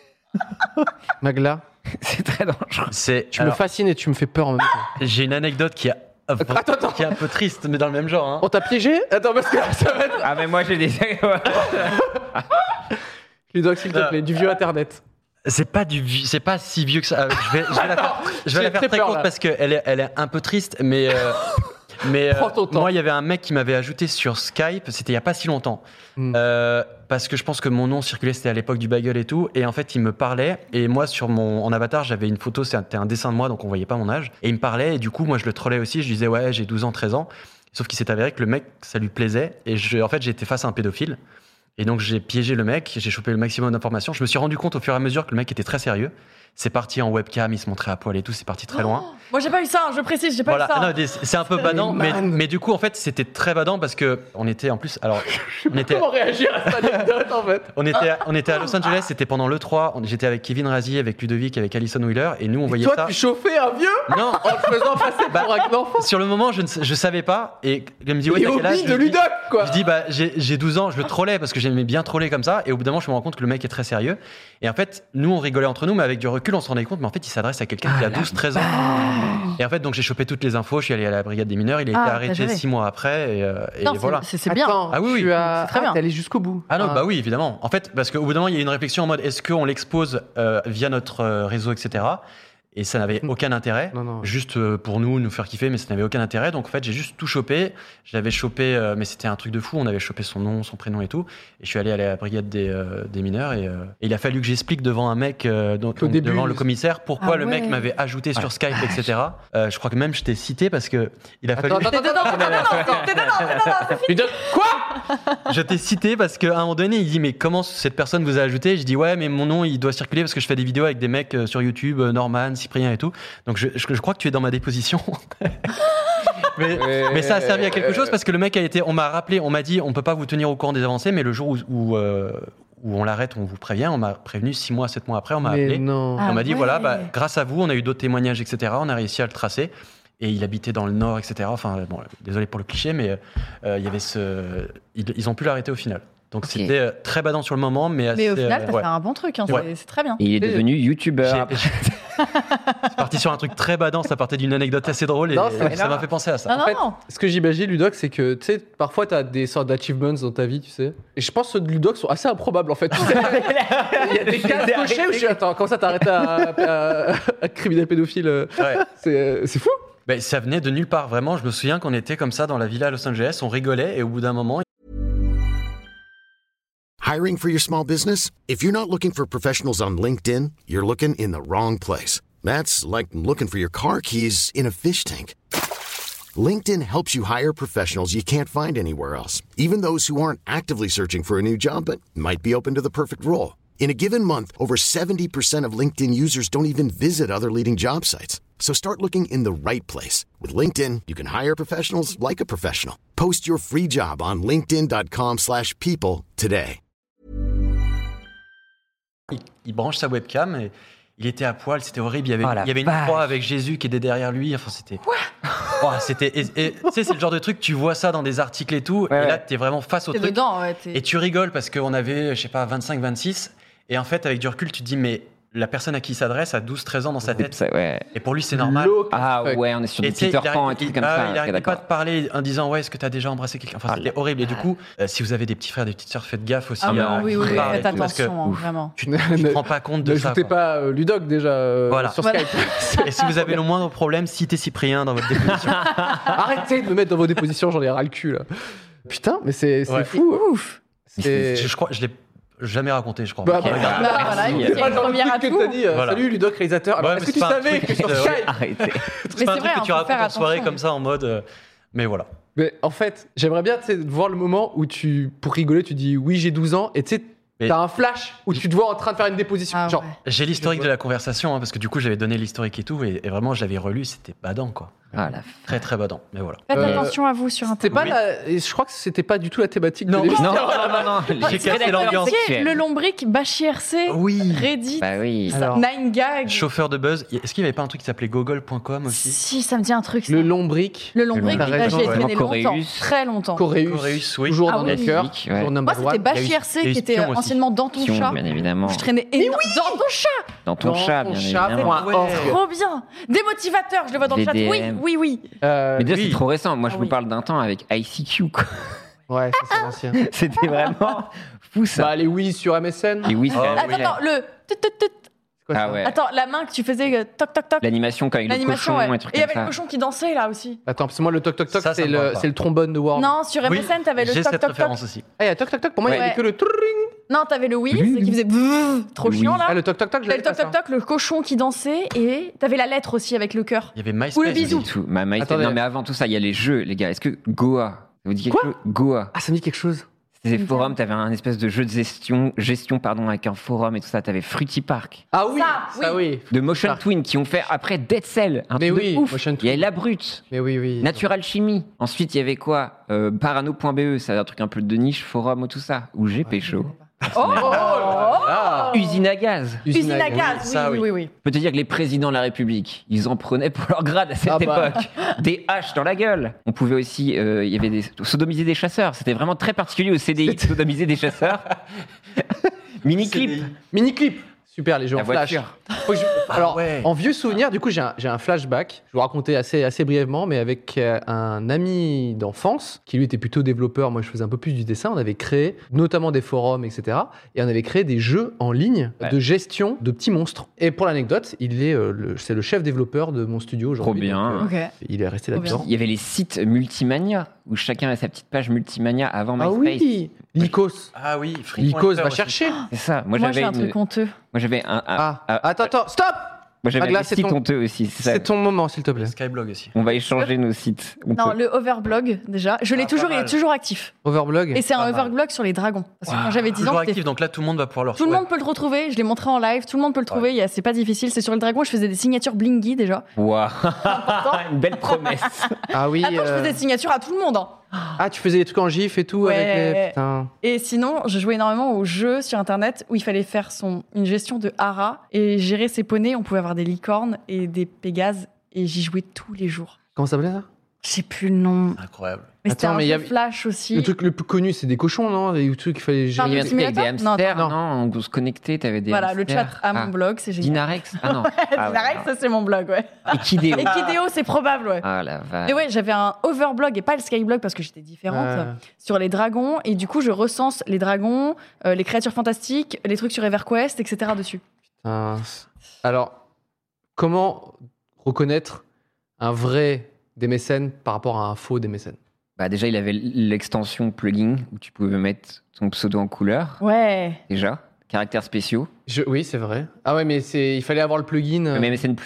Magla, C'est très dangereux. tu me fascines et tu me fais peur en même temps. J'ai une anecdote qui est Attends. qui est un peu triste, mais dans le même genre. Hein. On t'a piégé? Attends, parce que ça va être. Ah, mais moi, j'ai des. Ludox, s'il te plaît, du vieux internet. C'est pas si vieux que ça. Je vais la faire très courte parce qu'elle est un peu triste, mais moi, il y avait un mec qui m'avait ajouté sur Skype, c'était il y a pas si longtemps. Parce que je pense que mon nom circulait, c'était à l'époque du bagel et tout. Et en fait, il me parlait. Et moi, en avatar, j'avais une photo, c'était un dessin de moi, donc on voyait pas mon âge. Et il me parlait. Et du coup, moi, je le trollais aussi. Je disais, ouais, j'ai 12 ans, 13 ans. Sauf qu'il s'est avéré que le mec, ça lui plaisait. Et en fait, j'étais face à un pédophile. Et donc, j'ai piégé le mec. J'ai chopé le maximum d'informations. Je me suis rendu compte au fur et à mesure que le mec était très sérieux. C'est parti en webcam, il se montrait à poil et tout, c'est parti très loin. Moi, j'ai pas eu ça, je précise, j'ai pas eu ça. Non, c'est un peu badant, mais du coup, en fait, c'était très badant parce que on était en plus. Alors, Comment réagir à cette anecdote en fait? On était à Los Angeles, c'était pendant l'E3. J'étais avec Kevin Razier, avec Ludovic, avec Alison Wheeler, et nous, on voyait ça. Toi, tu chauffais un vieux? Non, en te faisant passer pour un enfant. Sur le moment, je savais pas, et il me dit, ouais, t'as quel âge? de Ludoc, quoi. Je dis, bah, j'ai 12 ans, je le trollais parce que j'aimais bien troller comme ça, et au bout d'un moment, je me rends compte que le mec est très sérieux. Et en fait, nous, on rigolait entre nous, mais avec du recul, on se rendait compte, mais en fait, il s'adresse à quelqu'un qui a 12-13 ans. Et en fait, donc j'ai chopé toutes les infos, je suis allé à la brigade des mineurs, il a été arrêté 6 mois après, et non, voilà. C'est bien. Ah oui, c'est très bien. T'es allé jusqu'au bout. Ah non, bah oui, évidemment. En fait, parce qu'au bout d'un moment, il y a une réflexion en mode, est-ce qu'on l'expose via notre réseau, etc. Et ça n'avait aucun intérêt, juste pour nous faire kiffer, mais ça n'avait aucun intérêt. Donc en fait, j'ai juste tout chopé. J'avais chopé, mais c'était un truc de fou. On avait chopé son nom, son prénom et tout. Et je suis allé à la brigade des mineurs. Et il a fallu que j'explique devant un mec, devant le commissaire, pourquoi le mec m'avait ajouté sur Skype, etc. Je crois que même je t'ai cité parce que il a fallu. Quoi? Je t'ai cité parce qu'à un moment donné, il dit mais comment cette personne vous a ajouté? Je dis ouais, mais mon nom il doit circuler parce que je fais des vidéos avec des mecs sur YouTube, Norman, Cyprien et tout. Donc je crois que tu es dans ma déposition. mais ça a servi à quelque chose parce que le mec on m'a rappelé, on m'a dit on peut pas vous tenir au courant des avancées, mais le jour où on l'arrête, on vous prévient. On m'a prévenu 6 mois, 7 mois après, on m'a appelé. On m'a dit voilà, bah, grâce à vous, on a eu d'autres témoignages, etc. On a réussi à le tracer. Et il habitait dans le Nord, etc. Enfin, bon, désolé pour le cliché, mais il y avait ils ont pu l'arrêter au final. Donc c'était très badant sur le moment, mais assez, au final, t'as fait un bon truc, hein, c'est très bien. Et il est devenu youtubeur. C'est parti sur un truc très badant, ça partait d'une anecdote assez drôle et ça m'a fait penser à ça. En fait, ce que j'imagine, Ludoc, c'est que tu sais, parfois t'as des sortes d'achievements dans ta vie, tu sais. Et je pense que ceux de Ludoc sont assez improbables en fait. Il y a des cas cochés où je suis attends, comment ça t'arrêtes à criminel pédophile c'est fou. Ben, ça venait de nulle part, vraiment. Je me souviens qu'on était comme ça dans la villa à Los Angeles, on rigolait et au bout d'un moment. Hiring for your small business? If you're not looking for professionals on LinkedIn, you're looking in the wrong place. That's like looking for your car keys in a fish tank. LinkedIn helps you hire professionals you can't find anywhere else, even those who aren't actively searching for a new job but might be open to the perfect role. In a given month, over 70% of LinkedIn users don't even visit other leading job sites. So start looking in the right place. With LinkedIn, you can hire professionals like a professional. Post your free job on linkedin.com/people today. Il branche sa webcam et il était à poil, c'était horrible. Il y avait une croix avec Jésus qui était derrière lui. Enfin, c'était. C'était. Tu sais, c'est le genre de truc, tu vois ça dans des articles et tout, et là, t'es vraiment face au truc. Dedans, et tu rigoles parce qu'on avait, je sais pas, 25, 26. Et en fait, avec du recul, tu te dis, mais la personne à qui il s'adresse a 12-13 ans dans sa tête. Et pour lui, c'est normal. On est sur des Peter Pan et tout comme ça. Il n'arrêtait pas de parler en disant, ouais, est-ce que tu as déjà embrassé quelqu'un? Enfin, c'était horrible. Et du coup, si vous avez des petits frères, des petites sœurs, faites gaffe aussi. Oui, faites attention, vraiment. Tu ne te rends pas compte de ça. Ne joutez pas Ludoc déjà sur Skype. Et si vous avez le moindre problème, citez Cyprien dans votre déposition. Arrêtez de me mettre dans vos dépositions, j'en ai ras le cul là. Putain, mais c'est fou. Ouf. Je crois, je l'ai jamais raconté, je crois. Voilà, il y a une première à tout. Salut Ludoc, réalisateur. Alors, est-ce que tu savais que sur Skype... Arrêtez. C'est pas un truc que tu racontes en soirée comme ça en mode... Mais voilà. Mais en fait, j'aimerais bien voir le moment où pour rigoler, tu dis oui, j'ai 12 ans, et tu sais, t'as un flash où tu te vois en train de faire une déposition. J'ai l'historique de la conversation, parce que du coup, j'avais donné l'historique et tout, et vraiment, je l'avais relu, c'était badant, quoi. Très très badant, mais voilà. Faites attention à vous sur Internet. Je crois que c'était pas du tout la thématique de l'émission. Non. J'ai cassé l'ambiance. Le Lombric, Bachi-RC, Reddit, 9gag. Chauffeur de buzz. Est-ce qu'il n'y avait pas un truc qui s'appelait Google.com aussi? Si, ça me dit un truc. Le Lombric. J'y ai traîné longtemps, très longtemps. Coréus, oui. Toujours dans nos cœurs. Moi, c'était Bachi-RC qui était anciennement Dans ton chat. Bien évidemment. Je traînais dans ton chat. Dans ton chat, bien évidemment. Trop bien. Démotivateur, je le vois dans le chat. Oui. Mais déjà, c'est trop récent. Moi, je vous parle d'un temps avec ICQ, quoi. Ouais, ça, c'est l'ancien. C'était vraiment fou, ça. Les oui sur MSN. Les oui, Attends, le... Quoi, Ah ça ouais. Attends, la main que tu faisais toc toc toc. L'animation quand il y a le L'animation, cochon ouais. et trucs Et il y comme avait le ça. cochon qui dansait là aussi. Attends, parce que moi, le toc toc toc, Ça c'est me parle pas. le trombone de World. Non, sur Oui, MSN, t'avais le j'ai toc cette toc toc. référence aussi. Ah, il y a toc toc toc. Pour moi, il y Ouais. avait que le trring. Non, t'avais le Whiz qui faisait bzzz, trop Le chiant Whiz. là. Ah, le toc toc toc, je T'avais l'avais le toc pas, toc toc, le cochon qui dansait et t'avais la lettre aussi avec le cœur. Il y avait MySpace. Ou le bisou. aussi. Tout. MySpace. Attendez. Non, mais avant tout ça, il y a les jeux, les gars. Est-ce que Goa, ça vous dit quelque Quoi chose Goa. Ah, ça me dit quelque chose. C'était des forums, t'avais un espèce de jeu de gestion avec un forum et tout ça. T'avais Fruity Park. Ah oui, Ça, oui. De Motion Park. Twin qui ont fait après Dead Cell. Un Mais truc oui, de ouf. Motion Il y avait Twin. La Brute. Mais oui. Natural Chimie. Ensuite, il y avait quoi Parano.be, c'est un truc un peu de niche, forum ou tout ça. Où j'ai pécho. Oh, Ah, Usine à gaz. Usine à gaz. gaz, ça, oui. Je peux te dire que les présidents de la République, ils en prenaient pour leur grade à cette Ah bah. époque. Des haches dans la gueule. On pouvait aussi, il y avait des sodomiser des chasseurs. C'était vraiment très particulier au CDI de sodomiser des chasseurs. Mini-clip. Mini-clip. Super, les jeux La en flash. voiture. Faut que Alors, ouais. en vieux souvenir, du coup, j'ai un flashback. Je vais vous raconter assez brièvement, mais avec un ami d'enfance qui, lui, était plutôt développeur. Moi, je faisais un peu plus du dessin. On avait créé notamment des forums, etc. Et on avait créé des jeux en ligne de gestion de petits monstres. Et pour l'anecdote, c'est le chef développeur de mon studio aujourd'hui. Trop bien. Donc, Ok. il est resté Trop là-dedans. Il y avait les sites Multimania où chacun avait sa petite page Multimania avant Ah MySpace. oui, Lycos. Ah oui, Lycos, va aussi. chercher. C'est ça. Moi, j'ai un truc honteux. Moi j'avais Attends, stop. Moi j'avais Agla, un c'est site ton- honteux aussi. C'est ça. C'est ton moment, s'il te plaît. Skyblog aussi. On va échanger nos sites. On Non, peut- le Overblog, déjà. Je l'ai Ah, toujours, pas il est mal. toujours actif. Overblog. Et c'est un Pas mal. Overblog sur les dragons. Parce que quand j'avais 10 ans, Toujours c'était actif, donc là tout le monde va pouvoir le tout le retrouver. monde peut le retrouver, je l'ai montré en live, tout le monde peut le trouver, c'est pas difficile, c'est sur le dragon, je faisais des signatures blingy déjà. Waouh. Une belle promesse. Ah oui. Attends, je faisais des signatures à tout le monde. Hein. Ah, tu faisais des trucs en gif et tout Ouais. avec les... Putain. Et sinon, je jouais énormément aux jeux sur internet où il fallait faire une gestion de haras et gérer ses poneys. On pouvait avoir des licornes et des pégases et j'y jouais tous les jours. Comment ça s'appelait ça? Je sais plus le nom. Incroyable. Mais c'était Attends, un mais il y jeu avait- Flash aussi. Le truc le plus connu, c'est des cochons, non? Les trucs qu'il fallait Il y gérer. avait un truc avec des Simulator hamsters, Non. non, on se connectait, t'avais des Voilà, le hamsters. chat à mon blog, c'est génial. Dinarex. Ah non. Ah ouais, Dinarex, ça c'est mon blog, ouais. Et Kideo. Et Kideo, c'est probable, ouais. Ah la vache. Et ouais, j'avais un overblog et pas le skyblog parce que j'étais différente sur les dragons. Et du coup, je recense les dragons, les créatures fantastiques, les trucs sur EverQuest, etc. dessus. Putain. Alors, comment reconnaître un vrai des mécènes par rapport à un faux des mécènes? Bah déjà, il avait l'extension plugin où tu pouvais mettre ton pseudo en couleur. Ouais. Déjà. Caractères spéciaux. Oui, c'est vrai. Ah ouais, mais il fallait avoir le plugin. Le MSN+.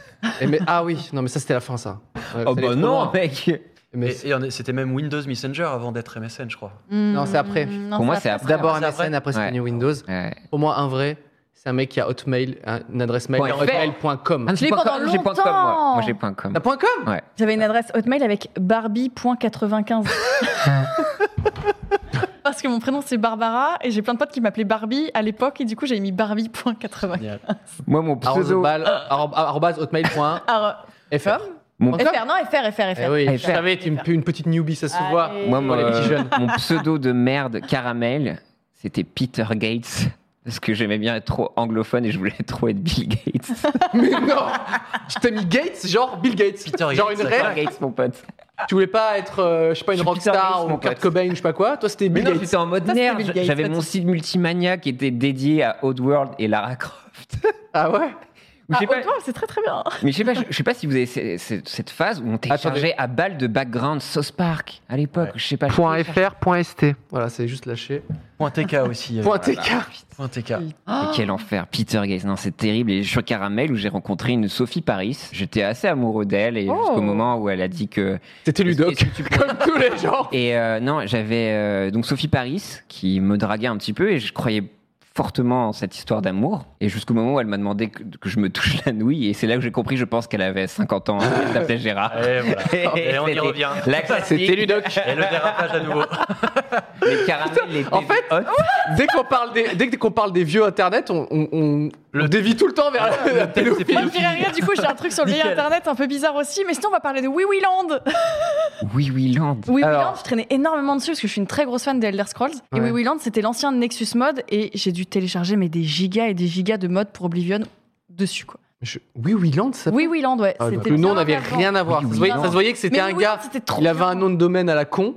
Ah oui, non, mais ça c'était la fin, ça. Ouais, Oh ça allait bah trop non, loin. mec. Mais C'était même Windows Messenger avant d'être MSN, je crois. Non, c'est après. Non, Pour moi, c'est après. d'abord C'est MSN, après après c'est Ouais. devenu Windows. Ouais. Pour moi, un vrai, c'est un mec qui a Hotmail, une adresse mail, Point fr. hotmail.com. Je l'ai Point pendant com, j'ai point com, moi. longtemps. Moi, j'ai point com. T'as point .com? Ouais. J'avais une adresse Hotmail avec Barbie.95. Parce que mon prénom c'est Barbara et j'ai plein de potes qui m'appelaient Barbie à l'époque et du coup j'avais mis Barbie.95. Génial. Moi, mon pseudo. arrobase hotmail.fr. FR. Mon, FR, non, FR. Eh oui, je FR. savais, t'es une petite newbie, ça se voit. Allez. moi, Pour les petits jeunes. mon pseudo de merde caramel, c'était Peter Gates. Parce que j'aimais bien être trop anglophone et je voulais trop être Bill Gates. Mais non! Tu t'as mis Gates, genre Bill Gates. Peter genre Gates, une d'accord. rêve. Gates, mon pote. Tu voulais pas être, je sais pas, une Je suis Peter rockstar Gates, ou mon Kurt pote. Cobain, je sais pas quoi. Toi, c'était Mais Bill non, Gates. j'étais en mode Ça, c'était nerd. Bill Gates, J'avais pas de mon souci. site Multimania qui était dédié à Oddworld et Lara Croft. Ah ouais? Je sais pas- Hotmail, c'est très très bien. Mais je sais pas si vous avez cette phase où on téléchargeait à balle de background South Park à l'époque. Ouais. Je sais pas. .fr.st. Voilà, c'est juste lâché. .tk aussi. .tk. .tk. Et quel enfer, Peter Gates, non c'est terrible. Et je suis sur Caramel où j'ai rencontré une Sophie Paris. J'étais assez amoureux d'elle et jusqu'au moment où elle a dit que. C'était Ludoc, Est-ce que tu peux- comme tous les gens. Et non, j'avais donc Sophie Paris qui me draguait un petit peu et je croyais fortement en cette histoire d'amour. Et jusqu'au moment où elle m'a demandé que je me touche la nouille. Et c'est là que j'ai compris, je pense qu'elle avait 50 ans. Elle s'appelait Gérard. Et voilà. Et on y C'était revient. La classique. C'était Ludoc. Et le dérapage à nouveau. Les caramels, les En fait, hot. dès qu'on parle des vieux Internet, on dévie tout le temps vers la pédophilie. Moi, je dirais rien, du coup, j'ai un truc sur le lien Nickel. internet un peu bizarre aussi, mais sinon, on va parler de Oui Oui Land. Oui, oui, Land. Oui Oui Alors- Land, je traînais énormément dessus parce que je suis une très grosse fan des Elder Scrolls. Et Ouais. Oui Oui Land, c'était l'ancien Nexus Mod et j'ai dû télécharger des gigas et des gigas de mods pour Oblivion dessus, quoi. Oui, Land, ça. Oui Oui Land, ouais. Ah, c'était le nom bien n'avait avant. rien à voir. Oui, Ça se voyait, Land. ça se voyait que c'était Mais un Oui Oui gars. Land, c'était trop Il avait bien. un nom de domaine à la con.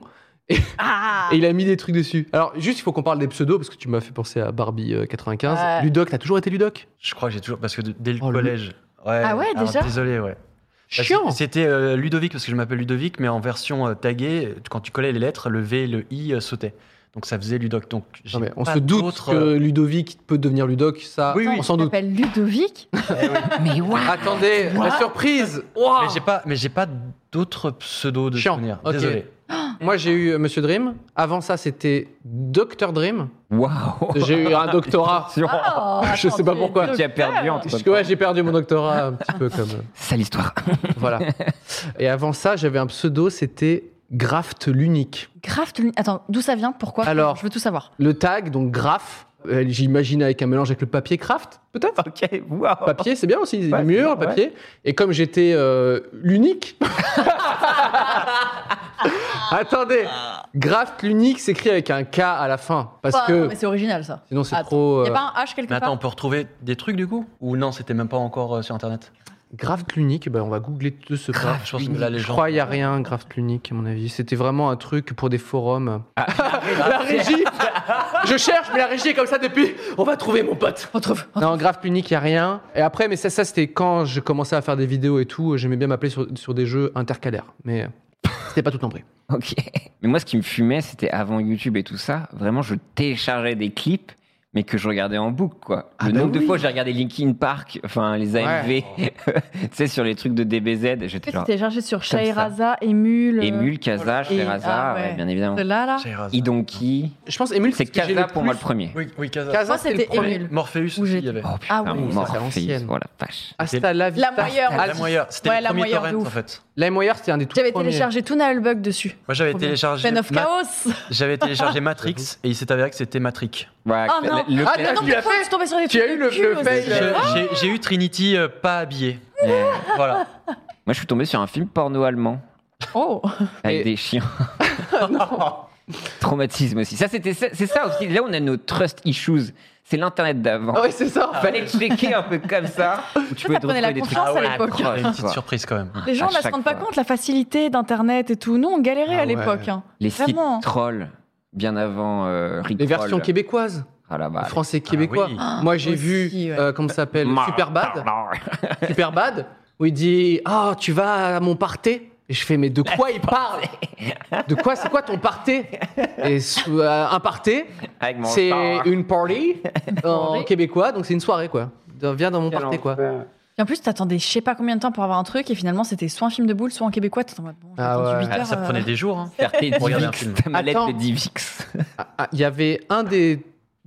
Et il a mis des trucs dessus. Alors, juste, il faut qu'on parle des pseudos, parce que tu m'as fait penser à Barbie 95. Ouais. Ludoc, t'as toujours été Ludoc? Je crois que j'ai toujours. Parce que dès le Oh, collège. Ouais, Ah ouais, alors, déjà désolé, ouais. Chiant. C'était Ludovic, parce que je m'appelle Ludovic, mais en version taguée, quand tu collais les lettres, le V et le I sautaient. Donc ça faisait Ludoc. Donc, Non, mais on pas se doute d'autres, que Ludovic peut devenir Ludoc, ça, Oui, oui. on s'en Tu doute. t'appelles Ludovic. Mais ouais. Attendez, la surprise. Wow. Mais j'ai pas d'autres pseudos de Chiant. souvenirs. Ok. Désolé. Moi, j'ai eu Monsieur Dream. Avant ça, c'était Dr Dream. Waouh. J'ai eu un doctorat. Oh, Je sais pas pourquoi. Tu as perdu entre Parce que ouais, j'ai perdu mon doctorat un petit peu comme. Sale histoire. Voilà. Et avant ça, j'avais un pseudo, c'était Graft l'unique. Graft. Attends, d'où ça vient? Pourquoi? Alors, je veux tout savoir. Le tag, donc Graf, j'imagine avec un mélange avec le papier craft, peut-être. Ok, waouh. Papier, c'est bien aussi, Ouais, mieux c'est le bien, papier. Et comme j'étais l'unique. Attendez, Graft l'unique s'écrit avec un K à la fin. Parce Ah, que non, mais c'est original ça. sinon c'est Attends, trop. Y a pas un H quelque Mais attends, part? on peut retrouver des trucs du coup? Ou non, c'était même pas encore sur internet? Graft l'unique, ben, on va googler de ce pas. Je pense que là, les Je gens. crois qu'il n'y a rien, Graft l'unique, à mon avis. C'était vraiment un truc pour des forums. La régie Je cherche, mais la régie est comme ça depuis. On va trouver mon pote. On trouve. Non, Graft l'unique, il n'y a rien. Et après, mais ça c'était quand je commençais à faire des vidéos et tout. J'aimais bien m'appeler sur des jeux intercalaires. Mais c'était pas tout en vrai. Ok. Mais moi, ce qui me fumait, c'était avant YouTube et tout ça. Vraiment, je téléchargeais des clips, mais que je regardais en boucle, quoi. Ah Le bah nombre de oui. fois j'ai regardé Linkin Park, enfin les AMV, tu sais, sur les trucs de DBZ, j'étais genre C'était chargé sur ça. Shahrazad, Emule. Emule, Kaza, et- Sherazade, ouais. ouais, bien évidemment. Là, là. Idonki. Je pense, Emule, C'est parce que j'ai Kaza le pour moi plus- le premier. Oui, Kaza. Kaza, Moi, c'était le c'était premier. Emule. Morpheus Où aussi, il y j'étais. avait. Oh putain, Ah oui, ça, c'est Morpheus, l'ancienne. oh la vache. Hasta la vista. Lamoyeur. La moyeur. C'était Ouais, le la premier moyeur de torrent ouf. en fait. LimeWire, c'était un des tout J'avais premiers. téléchargé tout Nullbug dessus. Moi j'avais Trop bien. téléchargé. Pen of Chaos. J'avais téléchargé Matrix et il s'est avéré que c'était Matrix. Ouais, Oh non. Ah, Le nombre tu l'as de fois fait que je tombais sur des Tu trucs as eu de le cul aussi. fail. J'ai eu Trinity pas habillé. Voilà. Moi, je suis tombé sur un film porno allemand Oh. avec Et- des chiens. Traumatisme aussi. Ça, c'est ça aussi. Là, on a nos trust issues. C'est l'internet d'avant. Ah ouais, c'est ça. Fallait checker un peu comme ça. Où tu Ça pouvais prenait la retrouver des trucs confiance à l'époque. Il y a une atroces, petite quoi. surprise quand même. Les gens À ne se chaque rendent pas fois. compte la facilité d'Internet et tout. Nous, on galérait Ah à l'époque. ouais. Hein. Les sites Vraiment. trolls, bien avant Rickroll. Les versions québécoises. Ah là-bas. Français québécois. oui. Moi, j'ai aussi, vu, ouais. comment ça s'appelle, Superbad, où il dit « Oh, tu vas à mon party ?» Et je fais « Mais de quoi il parle ? De quoi, c'est quoi ton party ?» Et un party, Avec mon c'est star. une party en québécois, donc c'est une soirée, quoi. Viens dans mon Quel party, quoi. enfer. Et en plus, t'attendais je sais pas combien de temps pour avoir un truc et finalement, c'était soit un film de boule, soit en québécois. T'es en mode bon, j'ai Ah attendu ouais. 8 heures. Ça prenait des jours. Hein. Faire tes Pour regarder un Divix, film. ta mallette Attends. de Divix. Il y avait un des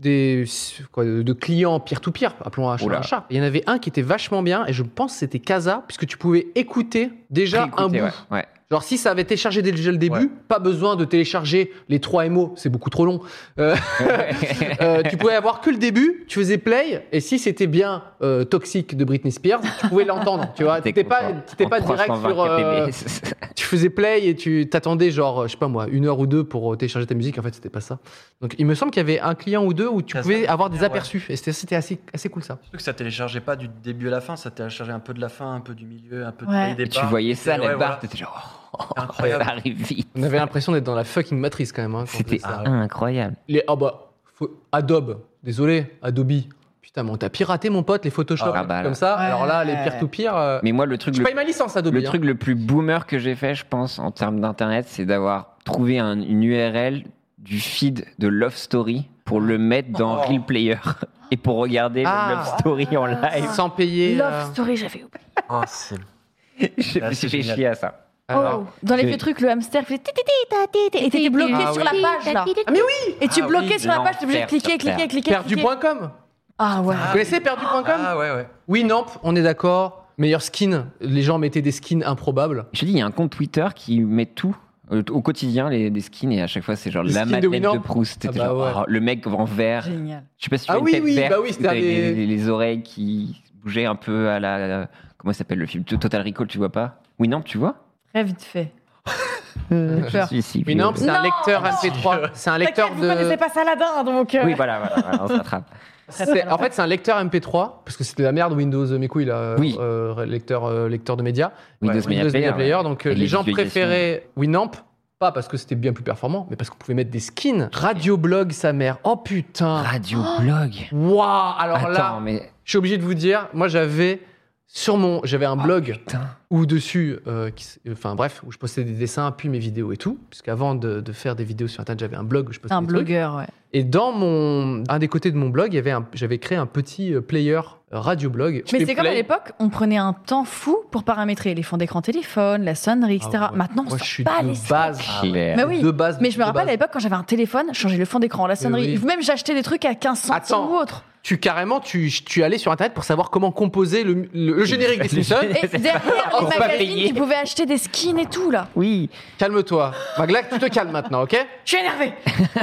de clients peer-to-peer, appelons un chat Oula. un chat. Il y en avait un qui était vachement bien, et je pense que c'était Kaza, puisque tu pouvais écouter déjà un Écoutez, bout. ouais. Genre, si ça avait téléchargé déjà le début, Ouais. pas besoin de télécharger les 3 MO, c'est beaucoup trop long. Tu pouvais avoir que le début, tu faisais play, et si c'était bien Toxic de Britney Spears, tu pouvais l'entendre, tu vois. T'étais pas direct sur. Tu faisais play et tu t'attendais, genre, je sais pas moi, 1 heure ou 2 pour télécharger ta musique, en fait, c'était pas ça. Donc, il me semble qu'il y avait un client ou deux où tu Ça, pouvais ça, avoir des ouais. aperçus, et c'était assez cool ça. Surtout que ça téléchargeait pas du début à la fin, ça téléchargeait un peu de la fin, un peu du milieu, un peu Ouais. du Et départ. tu voyais ça, Ouais, la barre, voilà. t'étais genre. Incroyable. Ça arrive vite. On avait l'impression d'être dans la fucking matrice quand même. Hein, quand on C'était faisait ça. incroyable. Adobe, désolé, Adobe. Putain, mais on t'a piraté, mon pote, les Photoshop, Ah bah là. comme ça. Ouais. Alors là, les peer-to-peer. Mais moi, le truc, Je paye ma licence Adobe. le hein. truc le plus boomer que j'ai fait, je pense, en termes d'internet, c'est d'avoir trouvé une URL du feed de Love Story pour le mettre dans Oh. Real Player et pour regarder Ah. le Love Story en live. Sans payer. Love Story, j'avais oublié. Oh, c'est Je me Ah, suis c'est fait génial. chier à ça. Alors, Oh, dans les j'ai- vieux trucs, le hamster faisait et t'étais bloqué Ah sur oui. la page là. Ah, mais oui. Et tu Ah bloquais oui, sur la page, t'es obligé de l'enfer, cliquer, cliquer, l'enfer. cliquer. cliquer. Perdu.com. Ah ouais. Vous connaissez perdu.com? Ah ouais. Oui, non, on est d'accord. Meilleur skin. Les gens mettaient des skins improbables. Je te dis, il y a un compte Twitter qui met tout au quotidien, des skins, et à chaque fois, c'est genre Les la skins de Madeleine de Winamp. Proust. C'était Ah bah genre, ouais. oh, le mec en vert. Génial. Je sais pas si tu Ah as une oui, tête oui, verte, bah oui, c'était avec un des- les oreilles qui bougeaient un peu à la. Comment ça s'appelle le film Total Recall, tu vois pas? Winamp, tu vois? Très vite fait. Je peur. suis si Oui, non, vieux. c'est un Non, lecteur non. MP3. C'est un lecteur T'inquiète, vous connaissez de. pas Saladin, donc. Oui, voilà, on se rattrape. En fait, c'est un lecteur MP3 parce que c'était la merde Windows, mes couilles là. Oui. Lecteur de médias. Windows Windows Media Media Player. Player. ouais. Donc Et les gens visualisations. préféraient Winamp Pas parce que c'était bien plus performant, mais parce qu'on pouvait mettre des skins. Radioblog, sa mère. Oh putain. Radioblog. Waouh. Alors Attends, là, mais. je suis obligé de vous dire, moi j'avais un blog où dessus, où je postais des dessins, puis mes vidéos et tout. Puisqu'avant de faire des vidéos sur Internet, j'avais un blog où je postais Un des trucs. blogueur, ouais. Et dans un des côtés de mon blog, j'avais créé un petit player radioblog. Mais c'est comme à l'époque, on prenait un temps fou pour paramétrer les fonds d'écran téléphone, la sonnerie, etc. Ah ouais. Maintenant, on Moi, sort je suis pas de les base. Claire. Mais oui, De base. mais je me de rappelle à base. l'époque, quand j'avais un téléphone, je changeais le fond d'écran, la sonnerie. oui. Même j'achetais des trucs à 15 centimes Attends. ou autre. Tu allais sur Internet pour savoir comment composer le générique des Simpsons. Et derrière On les va magazines, payer. tu pouvais acheter des skins et tout, là. Oui. Calme-toi. Maglac, tu te calmes maintenant, ok? Je suis énervée.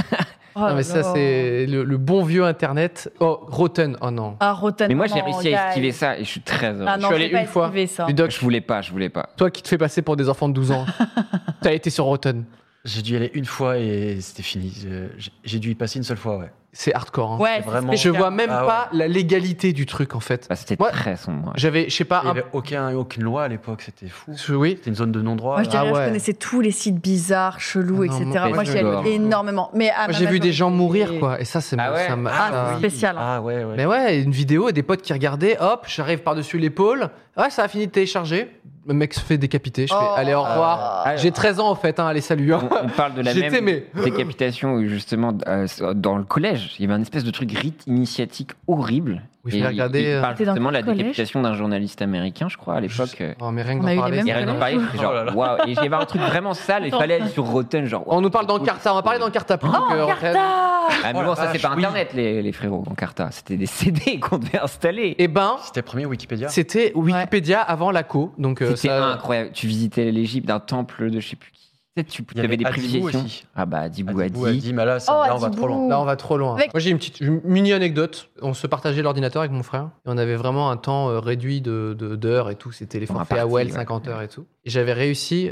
Non, mais ça, c'est le bon vieux Internet. Oh, Rotten, oh non. Ah, Rotten. Mais moi, non, j'ai réussi à gars. esquiver ça et je suis très heureux. Ah Je non, suis je allé vais pas une fois. esquiver ça. Ludoc, Je voulais pas. toi qui te fais passer pour des enfants de 12 ans, t'as été sur Rotten. J'ai dû y aller une fois et c'était fini. J'ai dû y passer une seule fois, ouais. C'est hardcore. Hein. Ouais, C'est vraiment- Mais je vois même Ah ouais. pas la légalité du truc, en fait. Bah, c'était Moi, très sombre. J'avais, je sais pas, Il n'y avait aucune loi à l'époque, c'était fou. Oui. C'était une zone de non-droit. Moi, je dirais, Ah ouais. je connaissais tous les sites bizarres, chelous, Ah non, etc. mais Moi, j'y j'adore. allais énormément. Mais Moi, j'ai vu des gens mourir, quoi. Et ça, c'est Ah ouais. ça m'a- Ah, ça- c'est spécial. hein. Ah ouais, ouais. Mais ouais, une vidéo et des potes qui regardaient, hop, j'arrive par-dessus l'épaule. Ouais, ça a fini de télécharger. Le mec se fait décapiter. Je fais, Oh. allez, au revoir. Ah, J'ai 13 ans, en fait, allez, salut. hein. On parle de la J'étais, même mais- décapitation où justement dans le collège, il y avait un espèce de truc rite initiatique horrible. Oui, je Et l'ai regardé, il parle T'es dans justement de la quel collège décapitation d'un journaliste américain, je crois, à l'époque. Oh, mais rien que On a d'en eu les parler. mêmes Et rien d'en parler, c'était genre, Oh là là. waouh. Et j'avais un truc vraiment sale, il fallait aller sur Rotten, genre. On nous parle d'Encarta, on va parler d'Encarta plutôt Oh, que Rotten. Carta. Ah, mais Oh bon, la ça c'est vache, pas oui. internet, les frérots, Encarta. C'était des CD qu'on devait installer. Eh ben, C'était le premier Wikipédia. c'était Wikipédia avant la co. Donc, C'était ça- incroyable. Tu visitais l'Égypte d'un temple de je sais plus qui. Tu Il y avais avait des Adibou privilégiations. aussi. Ah bah, Adibou Adibou Adi. a dit, mais là, Oh, là, on va trop loin. Adibou. Là, on va trop loin. Avec- Moi, j'ai une mini anecdote. On se partageait l'ordinateur avec mon frère. Et on avait vraiment un temps réduit d'heures et tout. C'était les Pour un forfaits parti, AOL, ouais. 50 heures et tout. Et j'avais réussi,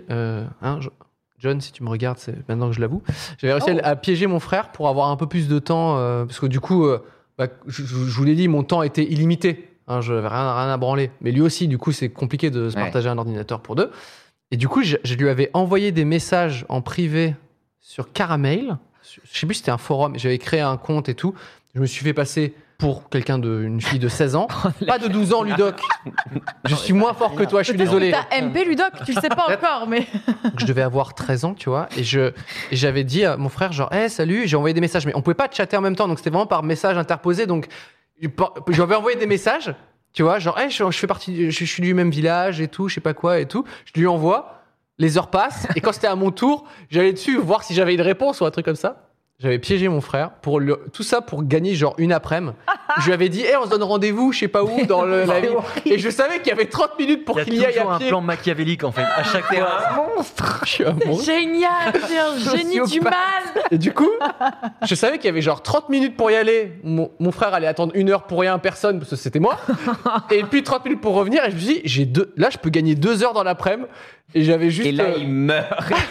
John, si tu me regardes, c'est maintenant que je l'avoue. J'avais réussi à piéger mon frère pour avoir un peu plus de temps. Parce que du coup, je vous l'ai dit, mon temps était illimité. Hein, je n'avais rien à branler. Mais lui aussi, du coup, c'est compliqué de se Ouais. partager un ordinateur pour deux. Et du coup, je lui avais envoyé des messages en privé sur Caramel. Je sais plus si c'était un forum. J'avais créé un compte et tout. Je me suis fait passer pour une fille de 16 ans. Pas de 12 ans, Ludoc. Je suis moins fort que toi, je suis Peut-être désolé. que T'as MP Ludoc, tu le sais pas encore, mais. Donc, je devais avoir 13 ans, tu vois. Et j'avais dit à mon frère, genre, hey, salut. Et j'ai envoyé des messages. Mais on pouvait pas chatter en même temps. Donc, c'était vraiment par message interposé. Donc, j'avais envoyé des messages. Tu vois, genre, hey, je fais partie, je suis du même village et tout, je sais pas quoi et tout. Je lui envoie, les heures passent, et quand c'était à mon tour, j'allais dessus voir si j'avais une réponse ou un truc comme ça. J'avais piégé mon frère, tout ça pour gagner genre une après-midi. Je lui avais dit, hey, on se donne rendez-vous, je sais pas où, dans la ville. Et je savais qu'il y avait 30 minutes pour Il qu'il y y a aille toujours à un pied. plan machiavélique, en fait. À chaque fois. Je suis amoureux. Génial, c'est un génie du mal. Et du coup, je savais qu'il y avait genre 30 minutes pour y aller. Mon frère allait attendre 1 heure pour rien, personne, parce que c'était moi. Et puis 30 minutes pour revenir. Et je me suis dit, là, je peux gagner 2 heures dans l'après-midi. Et j'avais juste. Et là, il meurt.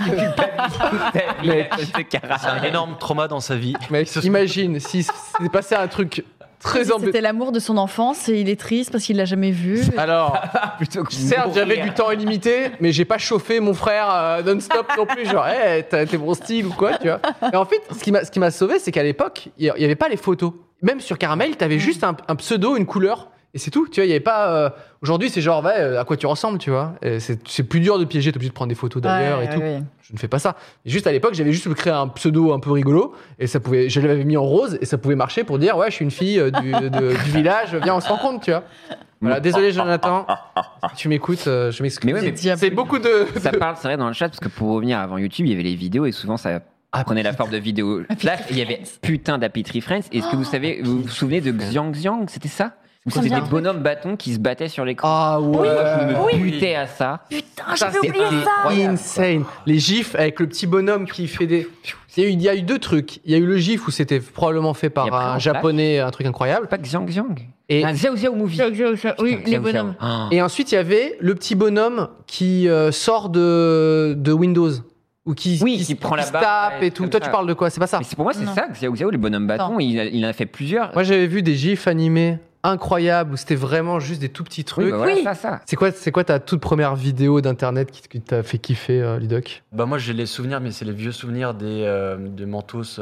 Mec. C'est un énorme trauma dans sa vie. Mec, imagine si c'était passé un truc très embêtant. C'était l'amour de son enfance et il est triste parce qu'il l'a jamais vu. Alors, Plutôt que certes, j'avais du temps illimité, mais j'ai pas chauffé mon frère non-stop non plus. Genre, hey, t'es bon style ou quoi, tu vois. Et en fait, ce qui m'a sauvé, c'est qu'à l'époque, il y avait pas les photos. Même sur Caramel, t'avais juste un pseudo, une couleur. Et c'est tout, tu vois, il y avait pas. Aujourd'hui, c'est genre, à quoi tu ressembles, tu vois. Et c'est plus dur de piéger, t'es obligé de prendre des photos d'ailleurs et tout. Ouais. Je ne fais pas ça. Et juste à l'époque, j'avais juste créé un pseudo un peu rigolo, et je l'avais mis en rose, et ça pouvait marcher pour dire, ouais, je suis une fille du village, viens, on se rencontre, tu vois. Voilà, désolé, Jonathan. Si tu m'écoutes, je m'excuse. Mais ouais, mais c'est beaucoup de. Ça parle, c'est vrai, dans le chat, parce que pour revenir avant YouTube, il y avait les vidéos et souvent ça prenait la forme de vidéos. Là, il y avait putain d'Happy Friends. Est-ce que vous savez, vous vous souvenez de Xiang Xiang, c'était ça? Ou c'était des bonhommes bâtons qui se battaient sur l'écran. Ah ouais. Je me butais à ça. Putain, j'avais oublié ça. Insane. Les gifs avec le petit bonhomme qui fait des. Il y a eu 2 trucs. Il y a eu le gif où c'était probablement fait par Il y a pris un en japonais, un truc incroyable. Pas Xiang Xiang. Et, Xiao Xiao Movie. Oui, Putain, les Xiao bonhommes. Xiao. Ah. et ensuite, il y avait le petit bonhomme qui sort de Windows. Ou qui prend la se barre, tape ouais, et tout. comme Toi, ça. tu parles de quoi? C'est pas ça. Mais pour moi, c'est Non. ça, Xiao Xiao, les bonhommes bâtons, Non. il en a fait plusieurs. Moi, j'avais vu des gifs animés incroyables où c'était vraiment juste des tout petits trucs. Oui, bah voilà, Oui. ça. C'est quoi ta toute première vidéo d'internet qui t'a fait kiffer, Ludoc? Bah moi j'ai les souvenirs, mais c'est les vieux souvenirs de Mentos,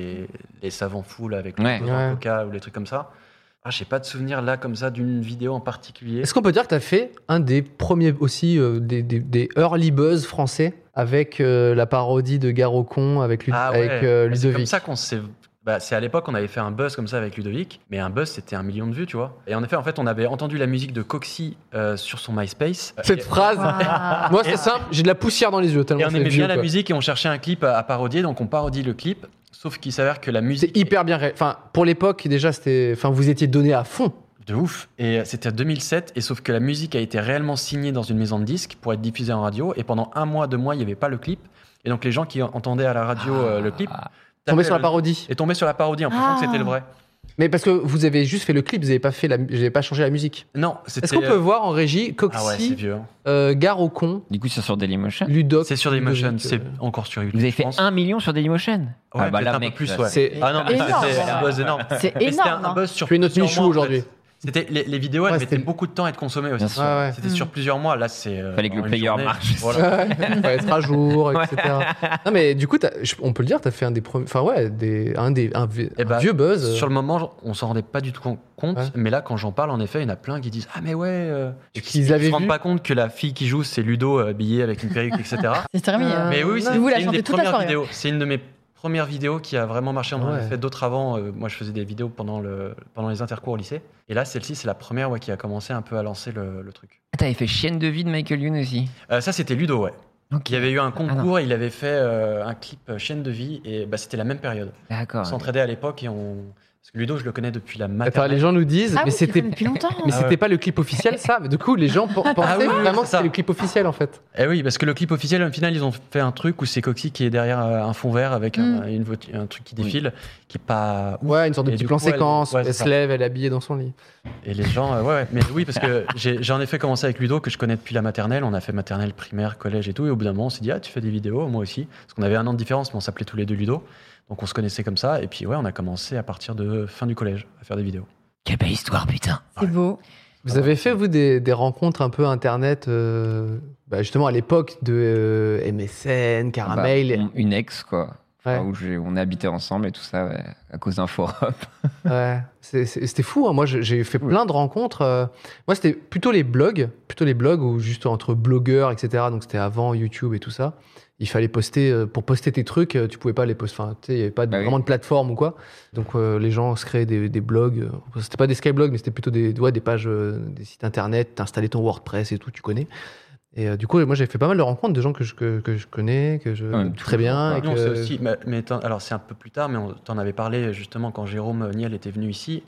les savants fous là, avec Ouais. le Coca ou les trucs comme ça. Ah, j'ai pas de souvenir là comme ça d'une vidéo en particulier. Est-ce qu'on peut dire que t'as fait un des premiers aussi, des early buzz français avec la parodie de Gare au con avec, C'est Ludovic? comme ça qu'on s'est. Bah, c'est à l'époque on avait fait un buzz comme ça avec Ludovic, mais un buzz c'était 1 million de vues, tu vois. Et en effet, on avait entendu la musique de Coxy sur son MySpace. Cette phrase, Waouh. moi c'est simple, j'ai de la poussière dans les yeux tellement Et on c'est aimait vieux, bien la quoi. musique et on cherchait un clip à parodier, donc on parodie le clip. Sauf qu'il s'avère que la musique C'est hyper bien. Enfin, pour l'époque déjà, vous étiez donné à fond. de ouf. Et c'était en 2007, et sauf que la musique a été réellement signée dans une maison de disques pour être diffusée en radio. Et pendant 1 mois, 2 mois, il n'y avait pas le clip. Et donc les gens qui entendaient à la radio le clip Tombé sur la parodie. et tombaient sur la parodie en pensant que c'était le vrai. Mais parce que vous avez juste fait le clip, vous n'avez pas changé la musique. Non, c'était. Est-ce qu'on peut voir en régie Ah ouais, c'est Coxy, vieux. Hein. Gare au con, Du coup, c'est sur Dailymotion. Ludoc? C'est sur Dailymotion, Ludovic, c'est encore sur YouTube. Vous avez je fait pense. 1 million sur Dailymotion. Ouais, Ah bah peut-être là, un peu mec, plus, ça, ouais. c'est Ah non, mais énorme. c'était un buzz énorme. C'est Mais c'était énorme. un buzz sur Tu es notre plusieurs Michou mois, en aujourd'hui. fait. C'était les vidéos, elles Ouais, mettaient c'était- beaucoup de temps à être consommées aussi. Bien sûr. Ouais, ouais. C'était sur plusieurs mois. Là, c'est. Fallait que le en une player journée. marche. Voilà. Faut être à jour, etc. Non mais du coup, on peut le dire, t'as fait un des premiers, enfin ouais, un Eh ben, vieux buzz. Sur le moment, on s'en rendait pas du tout compte, Ouais. mais là, quand j'en parle, en effet, il y en a plein qui disent ah mais ouais, et Qu'ils qui avaient se rendent vu. pas compte que la fille qui joue, c'est Ludo habillée avec une perruque, etc. C'est terminé. Ah. Mais oui, c'est Vous la une chantez des toute la premières soirée. vidéos. C'est une de mes premières vidéos qui a vraiment marché. On en Ouais. avait fait d'autres avant. Moi, je faisais des vidéos pendant les intercours au lycée. Et là, celle-ci, c'est la première qui a commencé un peu à lancer le truc. Ah, t'avais fait Chienne de vie de Michael Youn aussi. Ça, c'était Ludo, ouais. Ok. Il y avait eu un Ah, concours, il avait fait un clip chaîne de vie, et c'était la même période. D'accord. On s'entraidait à l'époque, et parce que Ludo, je le connais depuis la Attends, maternelle. les gens nous disent, Ah mais oui, c'était, depuis longtemps. mais Ah c'était ouais. pas le clip officiel, ça. Mais du coup, les gens pensaient oui, vraiment que c'est ça. c'était le clip officiel en fait. Eh oui, parce que le clip officiel, au final, ils ont fait un truc où c'est Coxy qui est derrière un fond vert avec un truc qui défile, qui est pas ouf. Ouais, une sorte de Et petit du plan coup, elle- séquence. ouais, Elle c'est se ça. lève, elle est habillée dans son lit. Et les gens, ouais, mais oui, parce que j'ai en effet commencé avec Ludo, que je connais depuis la maternelle. On a fait maternelle, primaire, collège et tout. Et au bout d'un moment, on s'est dit, ah, tu fais des vidéos, moi aussi. Parce qu'on avait 1 an de différence, mais on s'appelait tous les deux Ludo. Donc on se connaissait comme ça. Et puis, ouais, on a commencé à partir de fin du collège à faire des vidéos. Quelle belle histoire, putain. C'est beau. Vous avez fait, vous, des rencontres un peu internet, justement à l'époque de MSN, Caramel. Bah, une ex, quoi. Ouais. Enfin, où on habitait ensemble et tout ça, ouais, à cause d'un forum. Ouais, c'était fou. Hein. Moi, j'ai fait plein de rencontres. Moi, c'était plutôt les blogs où juste entre blogueurs, etc. Donc, c'était avant YouTube et tout ça. Il fallait poster, pour poster tes trucs, tu pouvais pas les poster. Enfin, tu sais, il n'y avait pas vraiment de plateforme ou quoi. Donc, les gens se créaient des blogs. C'était pas des skyblogs, mais c'était plutôt des pages, des sites internet. T'installais ton WordPress et tout, tu connais. Et du coup, moi, j'ai fait pas mal de rencontres de gens que je connais, que je Ouais, très bien. Et Non, que- c'est aussi, alors c'est un peu plus tard, mais on t'en avait parlé justement quand Jérôme Niel était venu ici,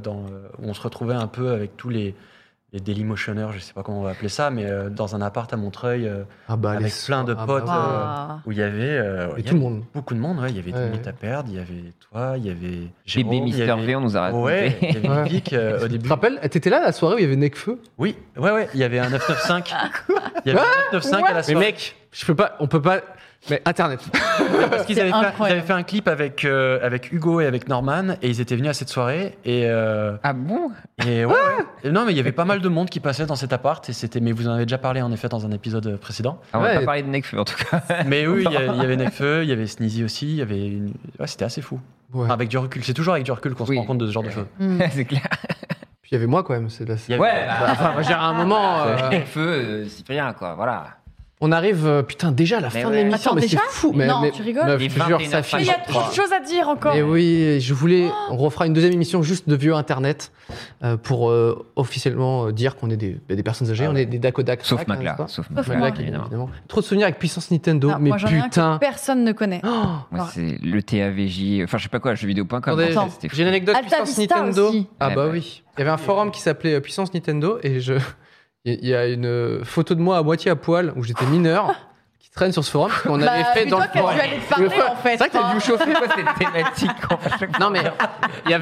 où on se retrouvait un peu avec tous les Dailymotionneurs, je sais pas comment on va appeler ça, mais dans un appart à Montreuil, avec les plein de soirs- potes, Waouh. où il y avait, Et tout le monde. beaucoup de monde. Ouais. Il y avait Ouais. Limite à perdre, il y avait toi, il y avait Jérôme, Bébé il y Mister avait- V, on nous a raconté. Ouais, il y avait Ouais. Vic au Tu début. te rappelles, t'étais là à la soirée où il y avait Necfeu? Oui, ouais, il y avait un 995. Il y avait un 995 à la Mais soirée. mec, on peut pas. Mais Internet. Parce qu'ils C'est avaient, ils incroyable. avaient fait un clip avec Hugo et avec Norman, et ils étaient venus à cette soirée. Et Ah bon? ouais. Et non, mais il y avait pas mal de monde qui passait dans cet appart. Et c'était, mais vous en avez déjà parlé en effet dans un épisode précédent. Ah, on va Ouais. pas parler de Nekfeu en tout cas. Mais oui, il y avait Nekfeu, il y avait Sneezy aussi. Il y avait ouais, c'était assez fou. Ouais. Enfin, avec du recul, c'est toujours avec du recul qu'on se Oui. rend compte de ce genre de choses. C'est clair. Puis il y avait moi quand même. Il y avait- Ouais, bah, Enfin, j'ai à un moment. Nekfeu, Cyprien, quoi, voilà. On arrive, putain, déjà à la Mais fin de ouais. l'émission. Attends, Mais c'est déjà fou. Non, tu rigoles meuf, Les je te jure, 21 ça Mais fait. il y a trop de choses à dire encore. Et oui, je voulais. On refera une deuxième émission juste de vieux Internet pour officiellement dire qu'on est des personnes âgées. Ah on ouais. est des dacodac. Sauf Magla. Sauf Magla, Magla, moi. évidemment. Trop de souvenirs avec Puissance Nintendo. Ah, mais moi, j'en ai un putain. que personne ne connaît. Oh, Moi, c'est le TAVJ, enfin, je sais pas quoi, jeuxvideo.com. attendez, en fait, c'était fou. j'ai une anecdote Alta Puissance Vista Nintendo. aussi. Ah Ouais, bah ouais. oui. Il y avait un forum qui s'appelait Puissance Nintendo et il y a une photo de moi à moitié à poil où j'étais mineur qui traîne sur ce forum qu'on Bah, avait fait mais dans toi le qui as forum. dû aller te parler, en fait, C'est vrai que t'as dû me chauffer. Pourquoi cette thématique en fait, chaque fois Non mais il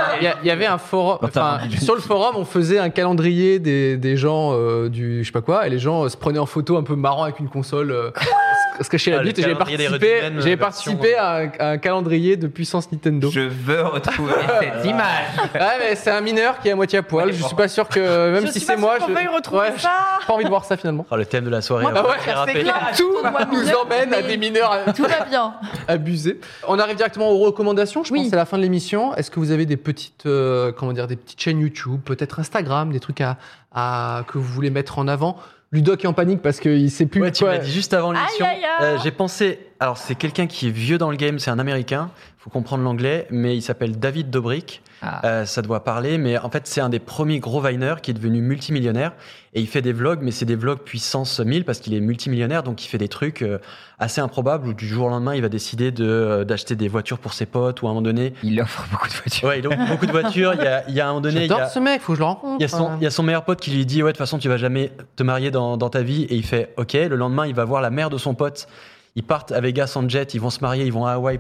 y avait un forum. Dans ta Enfin, vie. sur le forum, on faisait un calendrier des gens du je sais pas quoi et les gens se prenaient en photo un peu marrant avec une console. se cacher la le bite. J'avais calendrier des participé, Rugbymen, j'avais version- participé à un calendrier de puissance Nintendo. Je veux retrouver cette image. Ouais, mais c'est un mineur qui est à moitié à poil. Ouais, Je bon. suis pas sûr que même Je si suis c'est pas moi, sûre qu'on veuille retrouver j'ai ça. pas envie de voir ça finalement. Oh, le thème de la soirée. Moi, on va Ah ouais, faire c'est rappeler. clair. Tout Tournoi nous mineur, emmène à mais- des mineurs Tout va bien. abusés. On arrive directement aux recommandations. Je Oui. pense que c'est la fin de l'émission. Est-ce que vous avez des petites, des petites chaînes YouTube, peut-être Instagram, des trucs que vous voulez mettre en avant? Ludoc est en panique parce qu'il sait plus Ouais, tu quoi. m'as dit juste avant l'émission. Aïe, aïe, aïe. J'ai pensé. Alors, c'est quelqu'un qui est vieux dans le game, c'est un Américain. Faut comprendre l'anglais, mais il s'appelle David Dobrik. Ça doit parler, mais en fait, c'est un des premiers gros Viners qui est devenu multimillionnaire. Et il fait des vlogs, mais c'est des vlogs puissance 1000 parce qu'il est multimillionnaire, donc il fait des trucs assez improbables où du jour au lendemain, il va décider d'acheter des voitures pour ses potes ou à un moment donné. Il offre beaucoup de voitures. Ouais, il offre beaucoup de voitures. Il y a un moment donné. J'adore ce mec, faut que je le rencontre. Il y a son meilleur pote qui lui dit ouais, de toute façon tu vas jamais te marier dans ta vie, et il fait ok. Le lendemain il va voir la mère de son pote, ils partent à Vegas en jet, ils vont se marier, ils vont à Hawaï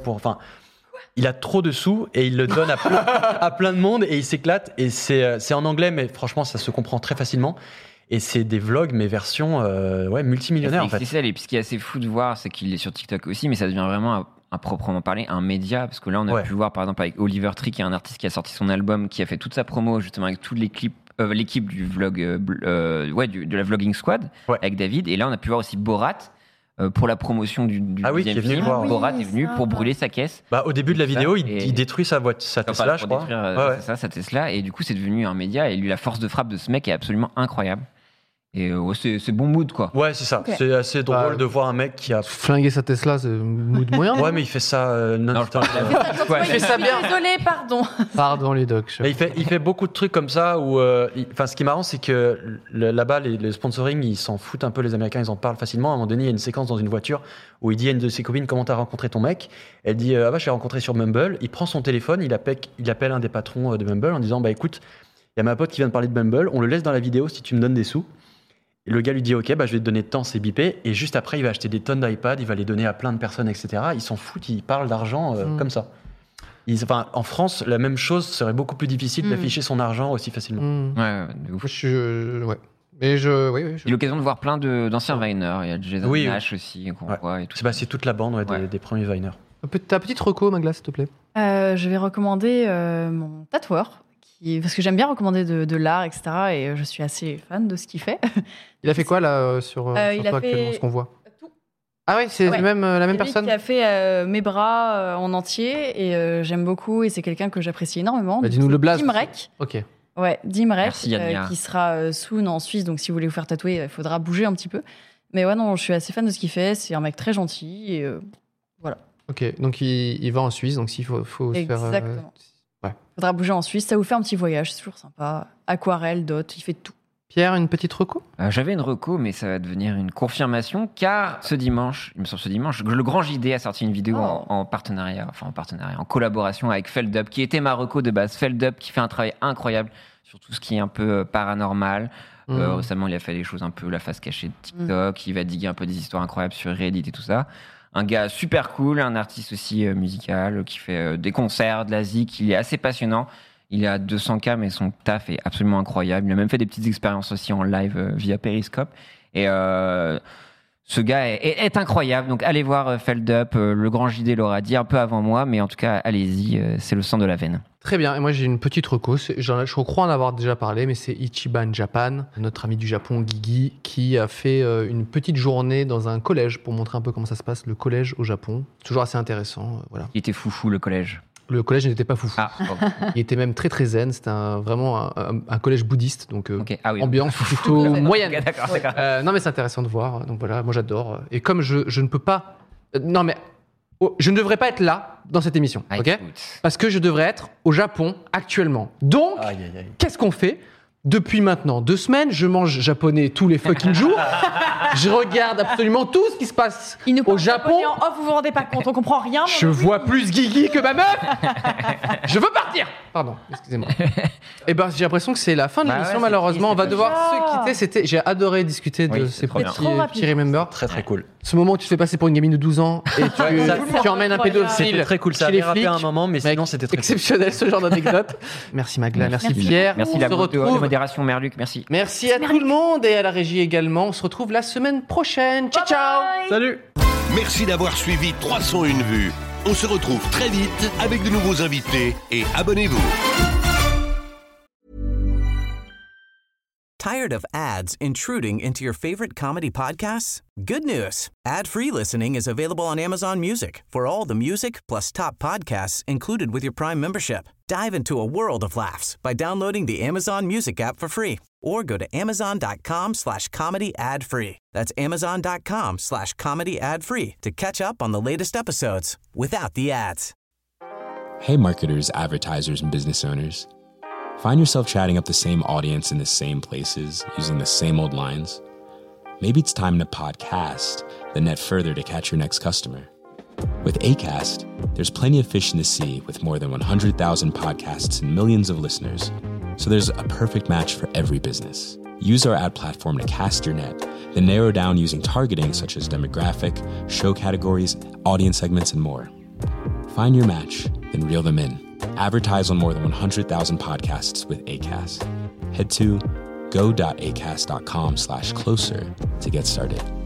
il a trop de sous et il le donne à plein de monde et il s'éclate, et c'est en anglais mais franchement ça se comprend très facilement, et c'est des vlogs mais version multimillionnaire en fait. C'est ça, et puis ce qui est assez fou de voir, c'est qu'il est sur TikTok aussi, mais ça devient vraiment à proprement parler un média, parce que là on a pu le voir par exemple avec Oliver Tree, qui est un artiste qui a sorti son album, qui a fait toute sa promo justement avec tous les clips, l'équipe du vlog, de la vlogging squad avec David, et là on a pu voir aussi Borat pour la promotion du deuxième qui est venu film. le voir. Borat est venu pour brûler sa caisse. Au début de la vidéo, il détruit sa Enfin, Tesla, je pour crois. détruire, c'est ça, sa Tesla, et du coup c'est devenu un média, et lui la force de frappe de ce mec est absolument incroyable. Et c'est bon mood quoi. Ouais, c'est ça. Okay. C'est assez drôle de voir un mec qui a flingué sa Tesla, c'est mood moyen. Ouais, mais il fait ça non-stop. Il fait ça bien. Désolé, pardon. Pardon Ludoc. Il fait beaucoup de trucs comme ça où, ce qui est marrant, c'est que là-bas, les sponsoring, ils s'en foutent un peu, les Américains, ils en parlent facilement. À un moment donné, il y a une séquence dans une voiture où il dit à une de ses copines comment t'as rencontré ton mec. Elle dit je l'ai rencontré sur Mumble. Il prend son téléphone, il appelle un des patrons de Mumble en disant écoute, il y a ma pote qui vient de parler de Mumble, on le laisse dans la vidéo si tu me donnes des sous. Et le gars lui dit ok, je vais te donner de temps, c'est bipé, et juste après il va acheter des tonnes d'iPad, il va les donner à plein de personnes, etc. Ils s'en foutent, ils parlent d'argent comme ça. En France, la même chose serait beaucoup plus difficile d'afficher son argent aussi facilement. De ouf. Mais J'ai eu l'occasion de voir plein d'anciens Viners. Il y a Jason Nash aussi qu'on voit et tout. C'est toute la bande des premiers Viners. Ta petite reco, Magla, s'il te plaît. Je vais recommander mon tatoueur. Parce que j'aime bien recommander de l'art, etc. Et je suis assez fan de ce qu'il fait. Il a fait quoi là sur toi actuellement, ce qu'on voit tout. Ah oui, c'est la même personne. Qui a fait mes bras en entier, et j'aime beaucoup, et c'est quelqu'un que j'apprécie énormément. Dis-nous le blaze. Dimrek. Ok. Ouais, Dimrek, Merci, qui sera soon en Suisse, donc si vous voulez vous faire tatouer, il faudra bouger un petit peu. Mais ouais, non, je suis assez fan de ce qu'il fait, c'est un mec très gentil, et voilà. Ok, donc il va en Suisse, donc s'il faut se faire... Exactement. Faudra bouger en Suisse, ça vous fait un petit voyage, c'est toujours sympa. Aquarelle, dot, il fait tout. Pierre, une petite reco? J'avais une reco, mais ça va devenir une confirmation, car ce dimanche, le Grand JD a sorti une vidéo en collaboration avec Feldup, qui était ma reco de base. Feldup qui fait un travail incroyable sur tout ce qui est un peu paranormal. Récemment, il a fait des choses un peu la face cachée de TikTok, il va diguer un peu des histoires incroyables sur Reddit et tout ça. Un gars super cool, un artiste aussi musical, qui fait des concerts, de la zik, il est assez passionnant. Il est à 200K, mais son taf est absolument incroyable. Il a même fait des petites expériences aussi en live via Periscope. Et ce gars est incroyable. Donc allez voir Feldup, le Grand JD l'aura dit un peu avant moi, mais en tout cas, allez-y, c'est le sang de la veine. Très bien, et moi j'ai une petite reco, je crois en avoir déjà parlé, mais c'est Ichiban Japan, notre ami du Japon, Guigui, qui a fait une petite journée dans un collège pour montrer un peu comment ça se passe, le collège au Japon. C'est toujours assez intéressant, voilà. Il était foufou, le collège. Le collège n'était pas foufou. Il était même très très zen, c'était vraiment un collège bouddhiste, donc ambiance plutôt moyenne. D'accord. Non mais c'est intéressant de voir, donc voilà, moi j'adore. Et comme je ne peux pas... je ne devrais pas être là dans cette émission, ok ? Parce que je devrais être au Japon actuellement. Donc, qu'est-ce qu'on fait ? Depuis maintenant 2 semaines, je mange japonais tous les fucking jours. Je regarde absolument tout ce qui se passe au Japon. En off, vous vous rendez pas compte, on comprend rien. Je vois plus Guigui que ma meuf. Je veux partir. Pardon, excusez-moi. Et ben, j'ai l'impression que c'est la fin de l'émission, malheureusement. On va devoir se quitter. J'ai adoré discuter de ces petits remember. Très très cool. Ce moment où tu te fais passer pour une gamine de 12 ans et tu emmènes un pédophile. C'était très cool, ça a dérapé à un moment, mais sinon c'était très exceptionnel ce genre d'anecdote. Merci Magla, merci Pierre. Merci la modération Merluc, merci. Merci à tout le monde et à la régie également. On se retrouve la semaine prochaine. Ciao ciao. Salut. Merci d'avoir suivi 301 vues. On se retrouve très vite avec de nouveaux invités et abonnez-vous. Tired of ads intruding into your favorite comedy podcasts? Good news. Ad-free listening is available on Amazon Music for all the music plus top podcasts included with your Prime membership. Dive into a world of laughs by downloading the Amazon Music app for free or go to amazon.com/comedy ad-free. That's amazon.com/comedy ad-free to catch up on the latest episodes without the ads. Hey marketers, advertisers, and business owners. Find yourself chatting up the same audience in the same places, using the same old lines? Maybe it's time to podcast, then net further to catch your next customer. With Acast, there's plenty of fish in the sea with more than 100,000 podcasts and millions of listeners. So there's a perfect match for every business. Use our ad platform to cast your net, then narrow down using targeting such as demographic, show categories, audience segments, and more. Find your match, then reel them in. Advertise on more than 100,000 podcasts with Acast. Head to go.acast.com/closer to get started.